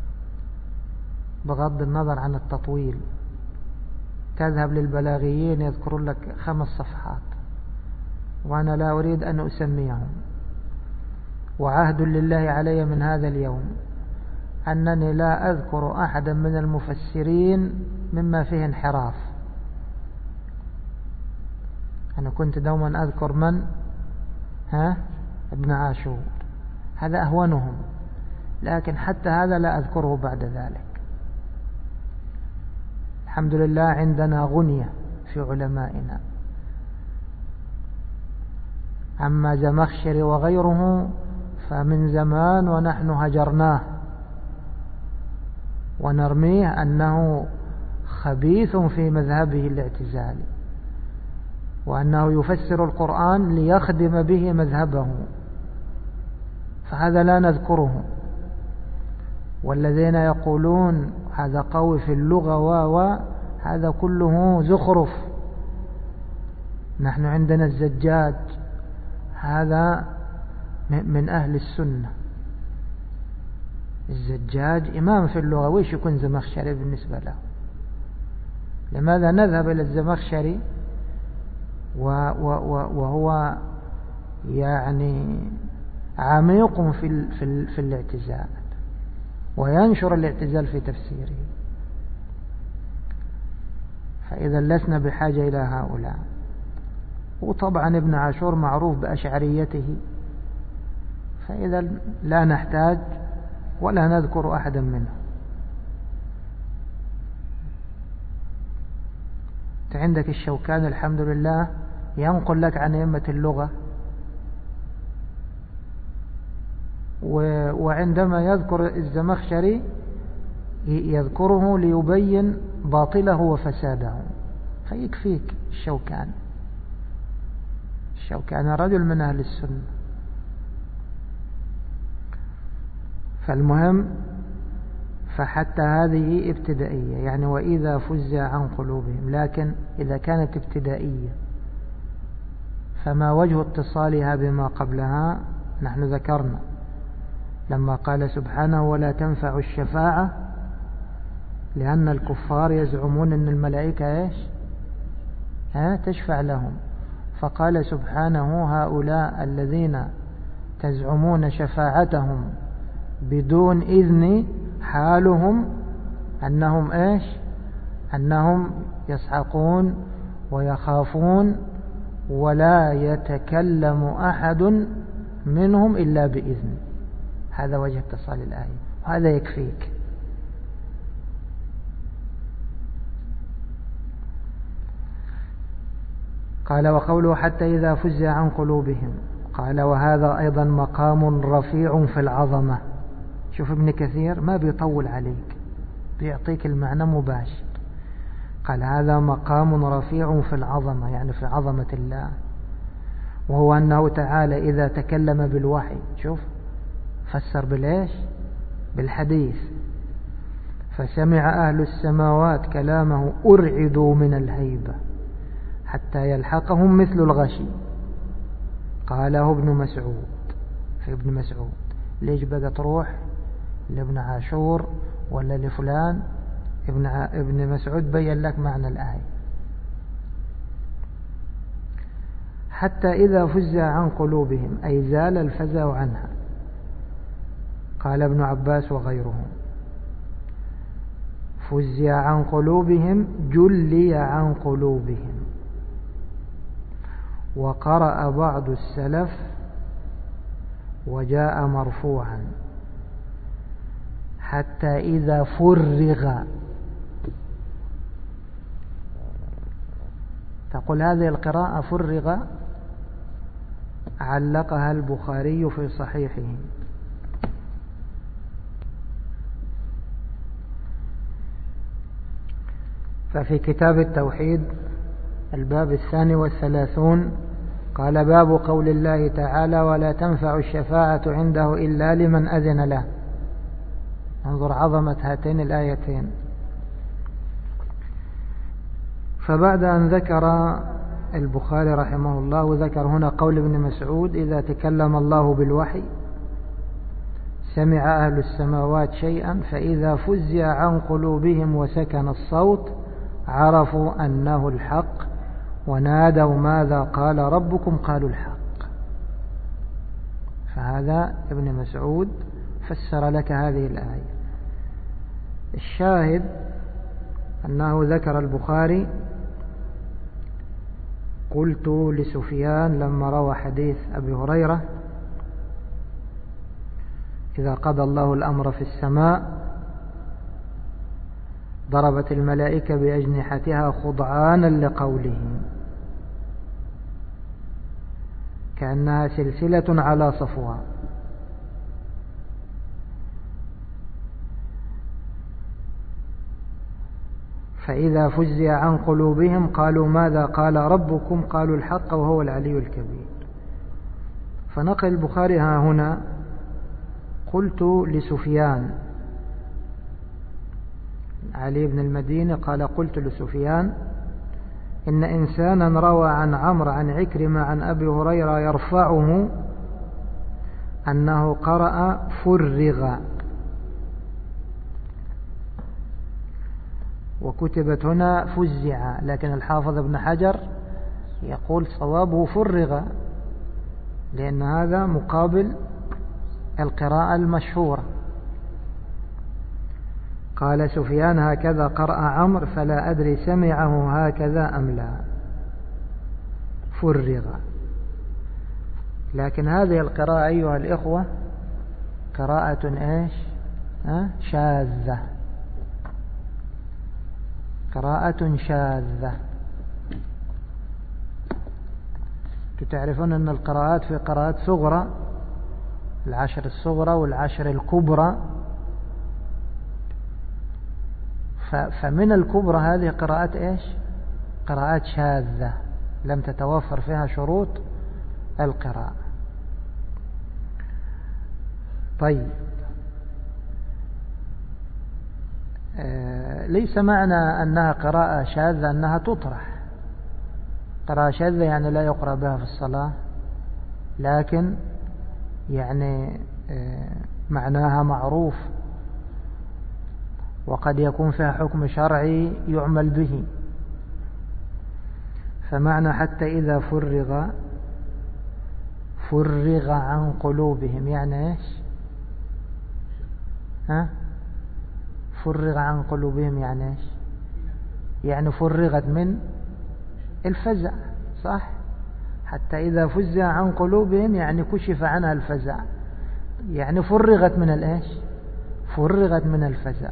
بغض النظر عن التطويل؟ تذهب للبلاغيين يذكرون لك خمس صفحات وأنا لا أريد أن أسميهم، وعهد لله علي من هذا اليوم أنني لا أذكر أحدا من المفسرين مما فيه انحراف. أنا كنت دوما أذكر من؟ ها؟ ابن عاشور، هذا أهونهم، لكن حتى هذا لا أذكره بعد ذلك. الحمد لله عندنا غنية في علمائنا. أما زمخشري وغيره فمن زمان ونحن هجرناه ونرميه أنه خبيث في مذهبه الاعتزالي، وأنه يفسر القرآن ليخدم به مذهبه، فهذا لا نذكره. والذين يقولون هذا قوي في اللغة و هذا كله زخرف. نحن عندنا الزجاج هذا من أهل السنة، الزجاج إمام في اللغة، ويش يكون زمخشري بالنسبة له؟ لماذا نذهب إلى الزمخشري وهو يعني عميق في في في الاعتزال وينشر الاعتزال في تفسيره؟ فإذا لسنا بحاجة إلى هؤلاء. وطبعا ابن عاشور معروف بأشعريته، فإذا لا نحتاج ولا نذكر أحدا منه. عندك الشوكاني الحمد لله ينقل لك عن أئمة اللغة، وعندما يذكر الزمخشري يذكره ليبين باطله وفساده، فيكفيك الشوكاني. الشوكاني رجل من أهل السنة. فالمهم فحتى هذه ابتدائية، يعني وإذا فزع عن قلوبهم، لكن إذا كانت ابتدائية فما وجه اتصالها بما قبلها؟ نحن ذكرنا لما قال سبحانه ولا تنفع الشفاعة، لأن الكفار يزعمون أن الملائكة إيش؟ ها تشفع لهم. فقال سبحانه هؤلاء الذين تزعمون شفاعتهم بدون إذن حالهم أنهم إيش؟ أنهم يصعقون ويخافون ولا يتكلم أحد منهم إلا بإذن. هذا وجه اتصال الآية، وهذا يكفيك. قال وقوله حتى إذا فزع عن قلوبهم، قال وهذا أيضا مقام رفيع في العظمة. شوف ابن كثير ما بيطول عليك، بيعطيك المعنى مباشر. قال هذا مقام رفيع في العظمة، يعني في عظمة الله، وهو أنه تعالى إذا تكلم بالوحي، شوف فسر بالإيش؟ بالحديث، فسمع أهل السماوات كلامه أرعدوا من الهيبة حتى يلحقهم مثل الغشي. قاله ابن مسعود. في ابن مسعود. ليش بقى تروح لابن عاشور ولا لفلان؟ ابن ابن مسعود بين لك معنى الآية. حتى إذا فزع عن قلوبهم أي زال الفزع عنها. قال ابن عباس وغيره: فزع عن قلوبهم جلي عن قلوبهم. وقرأ بعض السلف وجاء مرفوعا: حتى إذا فرغ. تقول هذه القراءة فرغ علقها البخاري في صحيحه. ففي كتاب التوحيد الباب الثاني والثلاثون قال: باب قول الله تعالى: ولا تنفع الشفاعة عنده إلا لمن أذن له. انظر عظمة هاتين الآيتين. فبعد أن ذكر البخاري رحمه الله ذكر هنا قول ابن مسعود: إذا تكلم الله بالوحي سمع أهل السماوات شيئا فإذا فزع عن قلوبهم وسكن الصوت عرفوا أنه الحق ونادوا: ماذا قال ربكم؟ قالوا الحق. فهذا ابن مسعود فسر لك هذه الآية. الشاهد أنه ذكر البخاري: قلت لسفيان لما روى حديث أبي هريرة: إذا قضى الله الأمر في السماء ضربت الملائكة بأجنحتها خضعانا لقوله كأنها سلسلة على صفوها. فإذا فزع عن قلوبهم قالوا: ماذا قال ربكم؟ قالوا الحق وهو العلي الكبير. فنقل البخاري ها هنا: قلت لسفيان. علي بن المديني قال: قلت لسفيان إن إنسانا روى عن عمرو عن عكرمة عن أبي هريرة يرفعه أنه قرأ فرغ، وكتبت هنا فزع، لكن الحافظ ابن حجر يقول صوابه فرغ، لأن هذا مقابل القراءة المشهورة. قال سفيان: هكذا قرأ عمرو فلا أدري سمعه هكذا أم لا، فرغ. لكن هذه القراءة أيها الإخوة قراءة إيش؟ ها؟ شاذة، قراءة شاذة. تعرفون أن القراءات في قراءات صغرى، العشر الصغرى والعشر الكبرى. فمن الكبرى هذه قراءات إيش؟ قراءات شاذة لم تتوفر فيها شروط القراءة. طيب، آه ليس معنى أنها قراءة شاذة أنها تطرح. قراءة شاذة يعني لا يقرأ بها في الصلاة، لكن يعني آه معناها معروف، وقد يكون فيها حكم شرعي يعمل به. فمعنى حتى إذا فرغ فرغ عن قلوبهم يعني إيش؟ ها؟ فرغ عن قلوبهم يعني إيش؟ يعني فرغت من الفزع، صح؟ حتى إذا فزع عن قلوبهم يعني كشف عنها الفزع، يعني فرغت من الإيش؟ فرغت من الفزع.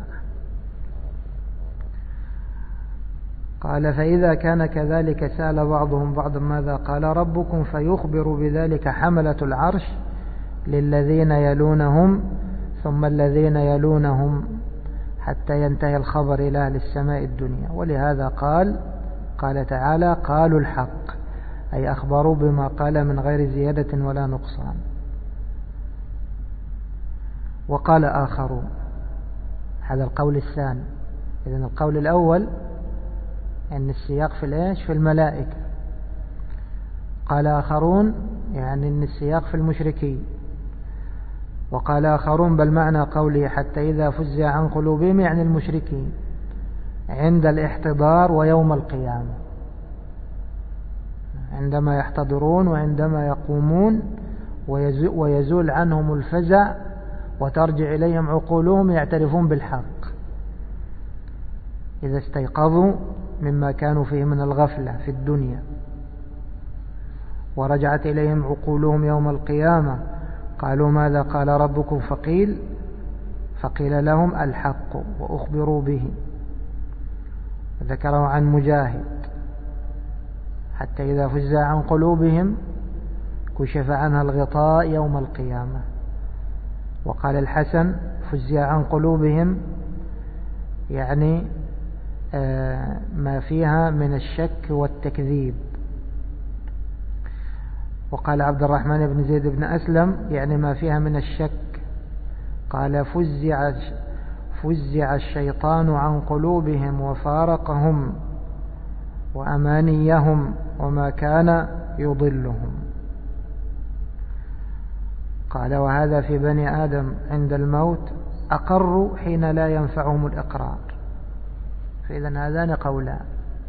قال: فإذا كان كذلك سأل بعضهم بعضا ماذا قال ربكم فيخبر بذلك حملة العرش للذين يلونهم ثم الذين يلونهم حتى ينتهي الخبر إلى أهل السماء الدنيا. ولهذا قال قال تعالى: قالوا الحق، أي أخبروا بما قال من غير زيادة ولا نقصان. وقال آخرون، هذا القول الثاني. إذن القول الأول أن السياق في الإيش؟ في الملائكة. قال آخرون يعني أن السياق في المشركين. وقال آخرون بل معنى قوله حتى إذا فزع عن قلوبهم يعني المشركين عند الاحتضار ويوم القيامة، عندما يحتضرون وعندما يقومون ويزول عنهم الفزع وترجع إليهم عقولهم يعترفون بالحق إذا استيقظوا مما كانوا فيه من الغفلة في الدنيا، ورجعت إليهم عقولهم يوم القيامة قالوا ماذا قال ربكم فقيل فقيل لهم الحق وأخبروا به. ذكره عن مجاهد حتى إذا فزع عن قلوبهم كشف عنها الغطاء يوم القيامة. وقال الحسن فزع عن قلوبهم يعني ما فيها من الشك والتكذيب. وقال عبد الرحمن بن زيد بن أسلم يعني ما فيها من الشك، قال فزع فزع الشيطان عن قلوبهم وفارقهم وأمانيهم وما كان يضلهم. قال وهذا في بني آدم عند الموت أقروا حين لا ينفعهم الإقرار. فإذن هذان قولان.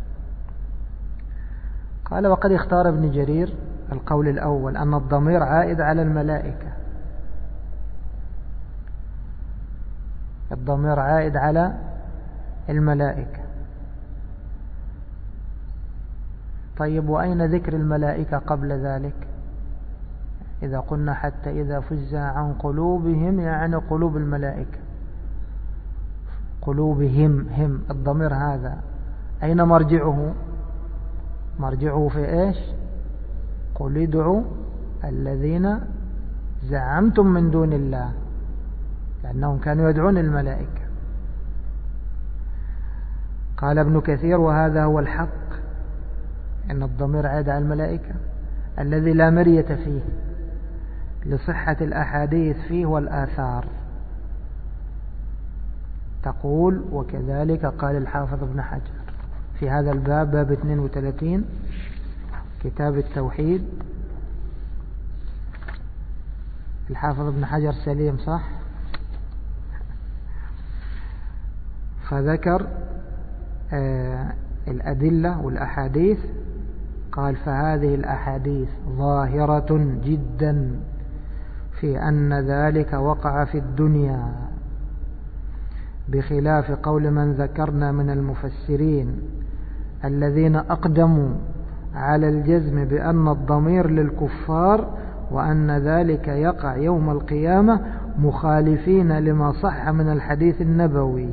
قال وقد اختار ابن جرير القول الأول أن الضمير عائد على الملائكة، الضمير عائد على الملائكة. طيب وأين ذكر الملائكة قبل ذلك؟ إذا قلنا حتى إذا فزع عن قلوبهم يعني قلوب الملائكة، قلوبهم هم الضمير هذا أين مرجعه؟ مرجعه في إيش؟ قل ادعوا الذين زعمتم من دون الله، لأنهم كانوا يدعون الملائكة. قال ابن كثير وهذا هو الحق إن الضمير عاد على الملائكة الذي لا مرية فيه لصحة الأحاديث فيه والآثار. تقول وكذلك قال الحافظ ابن حجر في هذا الباب باب اثنين وثلاثين كتاب التوحيد. الحافظ ابن حجر سليم صح؟ فذكر آه الأدلة والأحاديث، قال فهذه الأحاديث ظاهرة جدا في أن ذلك وقع في الدنيا بخلاف قول من ذكرنا من المفسرين الذين أقدموا على الجزم بأن الضمير للكفار وأن ذلك يقع يوم القيامة مخالفين لما صح من الحديث النبوي.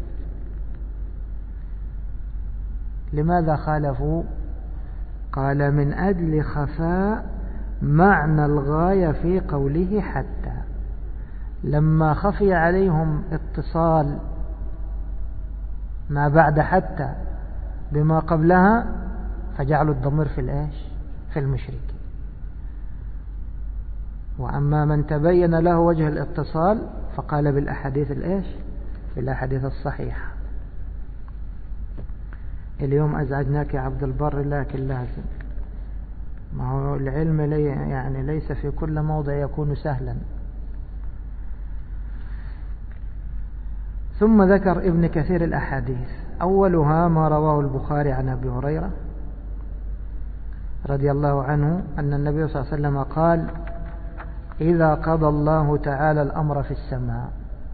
لماذا خالفوا؟ قال من أجل خفاء معنى الغاية في قوله حتى، لما خفي عليهم اتصال ما بعد حتى بما قبلها فجعلوا الضمير في الإيش؟ في المشركين. وأما من تبين له وجه الاتصال فقال بالأحاديث الإيش؟ بالأحاديث الصحيحة. اليوم أزعجناك يا عبد البر لكن لازم، ما هو العلم لي يعني ليس في كل موضع يكون سهلا. ثم ذكر ابن كثير الأحاديث، أولها ما رواه البخاري عن أبي هريرة رضي الله عنه أن النبي صلى الله عليه وسلم قال إذا قضى الله تعالى الأمر في السماء،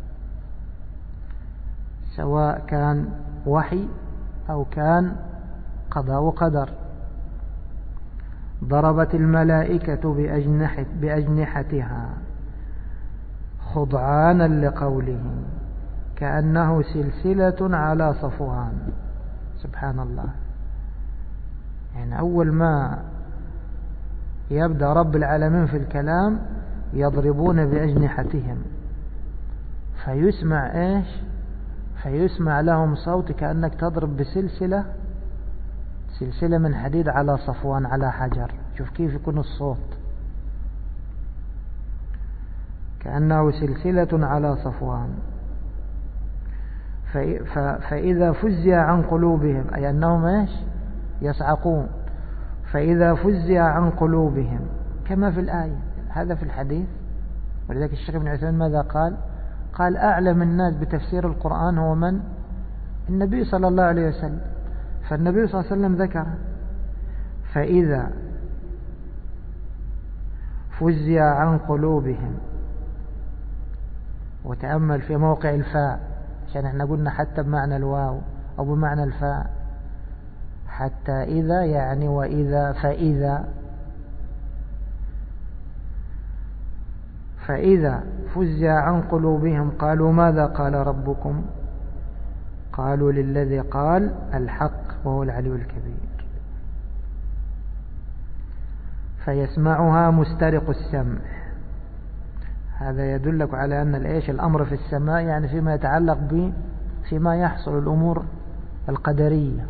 سواء كان وحي أو كان قضاء وقدر، ضربت الملائكة بأجنحة بأجنحتها خضعانا لقوله كأنه سلسلة على صفوان. سبحان الله، يعني أول ما يبدأ رب العالمين في الكلام يضربون بأجنحتهم فيسمع إيش؟ فيسمع لهم صوت كأنك تضرب بسلسلة، سلسلة من حديد على صفوان على حجر. شوف كيف يكون الصوت، كأنه سلسلة على صفوان. فإذا فزع عن قلوبهم أي أنهم إيش؟ يصعقون. فإذا فزع عن قلوبهم كما في الآية، هذا في الحديث ولذلك الشيخ ابن عثيمين ماذا قال؟ قال أعلم الناس بتفسير القرآن هو من؟ النبي صلى الله عليه وسلم. فالنبي صلى الله عليه وسلم ذكر: فإذا فزع عن قلوبهم، وتأمل في موقع الفاء، عشان احنا قلنا حتى بمعنى الواو أو بمعنى الفاء، حتى إذا يعني وإذا، فإذا فإذا فزع عن قلوبهم قالوا ماذا قال ربكم؟ قالوا للذي قال الحق وهو العلي الكبير. فيسمعها مسترق السمع. هذا يدلك على أن الإيش الأمر في السماء يعني فيما يتعلق به فيما يحصل الأمور القدرية.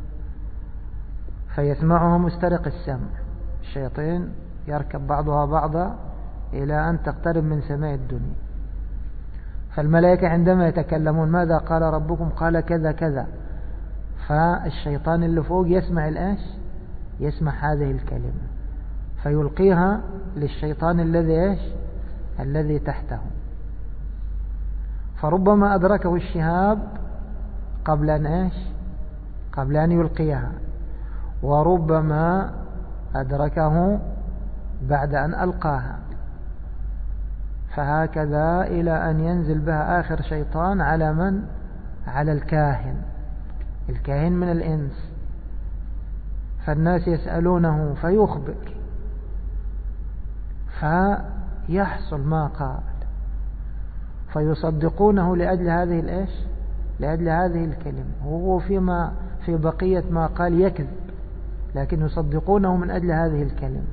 فيسمعها مسترق السمع، الشياطين يركب بعضها بعضا إلى أن تقترب من سماء الدنيا. فالملائكة عندما يتكلمون ماذا قال ربكم؟ قال كذا كذا. فالشيطان اللي فوق يسمع الآش يسمع هذه الكلمة فيلقيها للشيطان الذي إيش الذي تحته، فربما أدركه الشهاب قبل أن إيش قبل أن يلقيها، وربما أدركه بعد أن ألقاها، فهكذا إلى أن ينزل بها آخر شيطان على من؟ على الكاهن. الكاهن من الإنس، فالناس يسألونه فيخبر، فيحصل ما قال، فيصدقونه لأجل هذه الإيش لأجل هذه الكلمة. وهو فيما في بقية ما قال يكذب، لكن يصدقونه من أجل هذه الكلمة.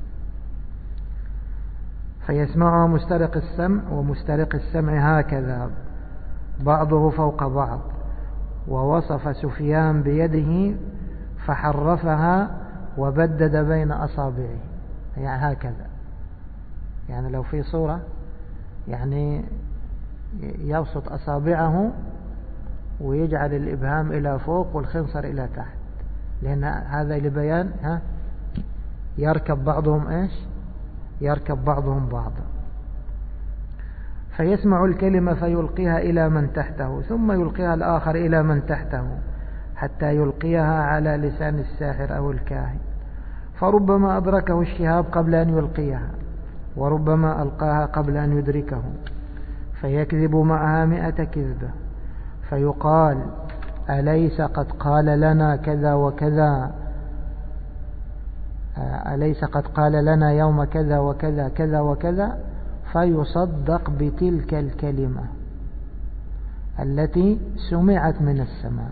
فيسمعها مسترق السمع، ومسترق السمع هكذا بعضه فوق بعض. ووصف سفيان بيده فحرفها وبدد بين أصابعه، يعني هكذا، يعني لو في صورة يعني يبسط أصابعه ويجعل الإبهام إلى فوق والخنصر إلى تحت، لأن هذا لبيان ها يركب بعضهم إيش يركب بعضهم بعضا. فيسمع الكلمة فيلقيها إلى من تحته، ثم يلقيها الآخر إلى من تحته، حتى يلقيها على لسان الساحر أو الكاهن، فربما أدركه الشهاب قبل أن يلقيها، وربما ألقاها قبل أن يدركه، فيكذب معها مئة كذبة، فيقال أليس قد قال لنا كذا وكذا أليس قد قال لنا يوم كذا وكذا كذا وكذا، فيصدق بتلك الكلمة التي سمعت من السماء.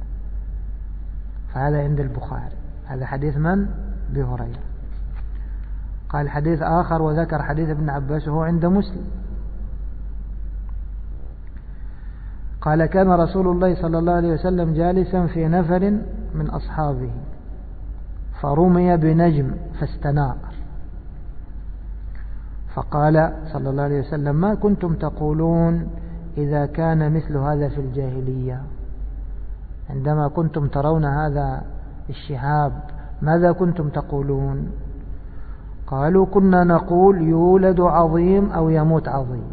فهذا عند البخاري، هذا حديث من؟ بهريرة. قال حديث آخر وذكر حديث ابن عباس وهو عند مسلم، قال كان رسول الله صلى الله عليه وسلم جالسا في نفر من أصحابه فرمي بنجم فاستنار، فقال صلى الله عليه وسلم ما كنتم تقولون إذا كان مثل هذا في الجاهلية؟ عندما كنتم ترون هذا الشهاب ماذا كنتم تقولون؟ قالوا كنا نقول يولد عظيم أو يموت عظيم.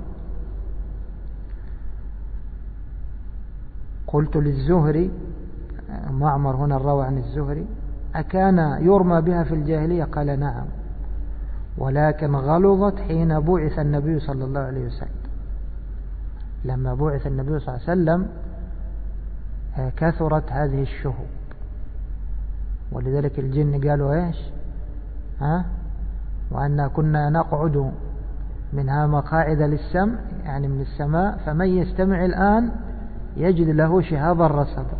قلت للزهري، معمر هنا الروى عن الزهري، أكان يرمى بها في الجاهلية؟ قال نعم، ولكن غلظت حين بعث النبي صلى الله عليه وسلم. لما بعث النبي صلى الله عليه وسلم كثرت هذه الشهب، ولذلك الجن قالوا ايش ها وأن كنا نقعد منها مقاعد للسمع، يعني من السماء، فمن يستمع الآن يجد له شهابا رصدا.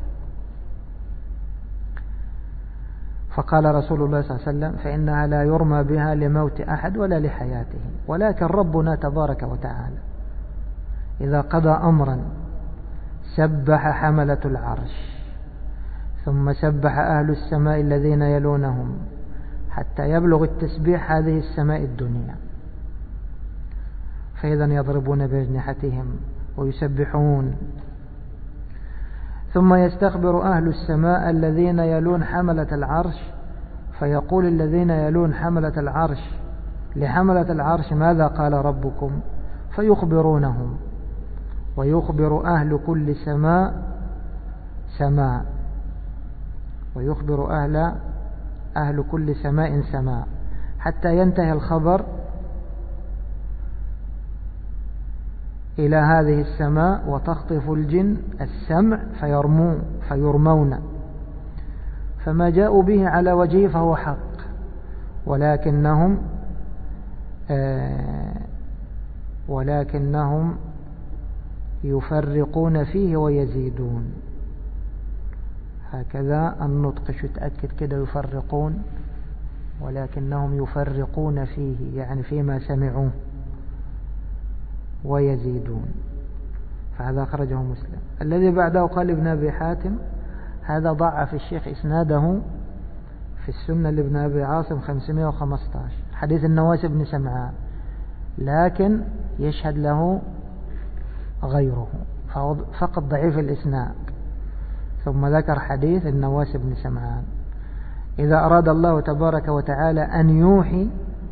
فقال رسول الله صلى الله عليه وسلم فإنها لا يرمى بها لموت أحد ولا لحياته، ولكن ربنا تبارك وتعالى إذا قضى أمرا سبح حملة العرش، ثم سبح أهل السماء الذين يلونهم، حتى يبلغ التسبيح هذه السماء الدنيا، فإذا يضربون بأجنحتهم ويسبحون، ثم يستخبر أهل السماء الذين يلون حملة العرش، فيقول الذين يلون حملة العرش لحملة العرش ماذا قال ربكم؟ فيخبرونهم، ويخبر أهل كل سماء سماء، ويخبر أهل أهل كل سماء سماء، حتى ينتهي الخبر إلى هذه السماء، وتخطف الجن السمع فيرمون فيرمون، فما جاءوا به على وجهه فهو حق، ولكنهم آه ولكنهم يفرقون فيه ويزيدون. هكذا النطق، شو تأكد كده، يفرقون، ولكنهم يفرقون فيه يعني فيما سمعوه ويزيدون. فهذا أخرجه مسلم. الذي بعده قال ابن أبي حاتم، هذا ضعف الشيخ إسناده في السنة لابن أبي عاصم خمسمائة وخمسة عشر، حديث النواس بن سمعان، لكن يشهد له غيره، فقط ضعيف الإسناد. ثم ذكر حديث النواس بن سمعان. إذا أراد الله تبارك وتعالى أن يوحي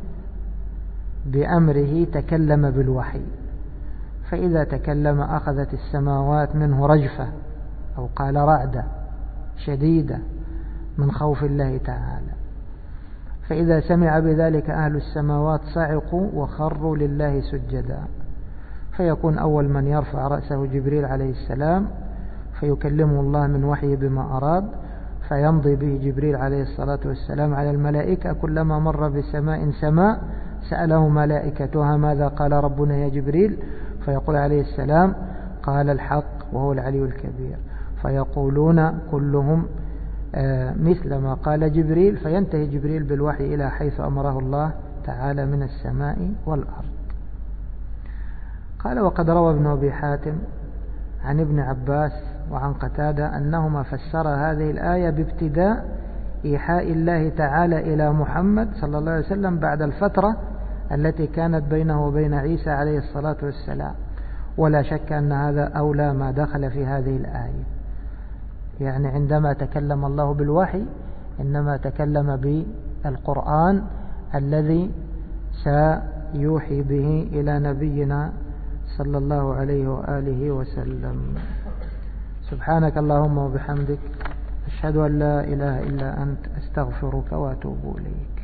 بأمره تكلم بالوحي، فإذا تكلم أخذت السماوات منه رجفة، أو قال رعدة شديدة من خوف الله تعالى، فإذا سمع بذلك أهل السماوات صعقوا وخروا لله سجدا، فيكون أول من يرفع رأسه جبريل عليه السلام، فيكلمه الله من وحيه بما أراد، فيمضي به جبريل عليه الصلاة والسلام على الملائكة، كلما مر بسماء سماء سأله ملائكتها ماذا قال ربنا يا جبريل، فيقول عليه السلام قال الحق وهو العلي الكبير، فيقولون كلهم مثل ما قال جبريل، فينتهي جبريل بالوحي إلى حيث أمره الله تعالى من السماء والأرض. قال وقد روى ابن أبي حاتم عن ابن عباس وعن قتادة أنهما فسر هذه الآية بابتداء إيحاء الله تعالى إلى محمد صلى الله عليه وسلم بعد الفترة التي كانت بينه وبين عيسى عليه الصلاة والسلام، ولا شك أن هذا أولى ما دخل في هذه الآية. يعني عندما تكلم الله بالوحي إنما تكلم بالقرآن الذي سيوحي به إلى نبينا صلى الله عليه وآله وسلم. سبحانك اللهم وبحمدك، أشهد أن لا إله إلا أنت، أستغفرك وأتوب إليك.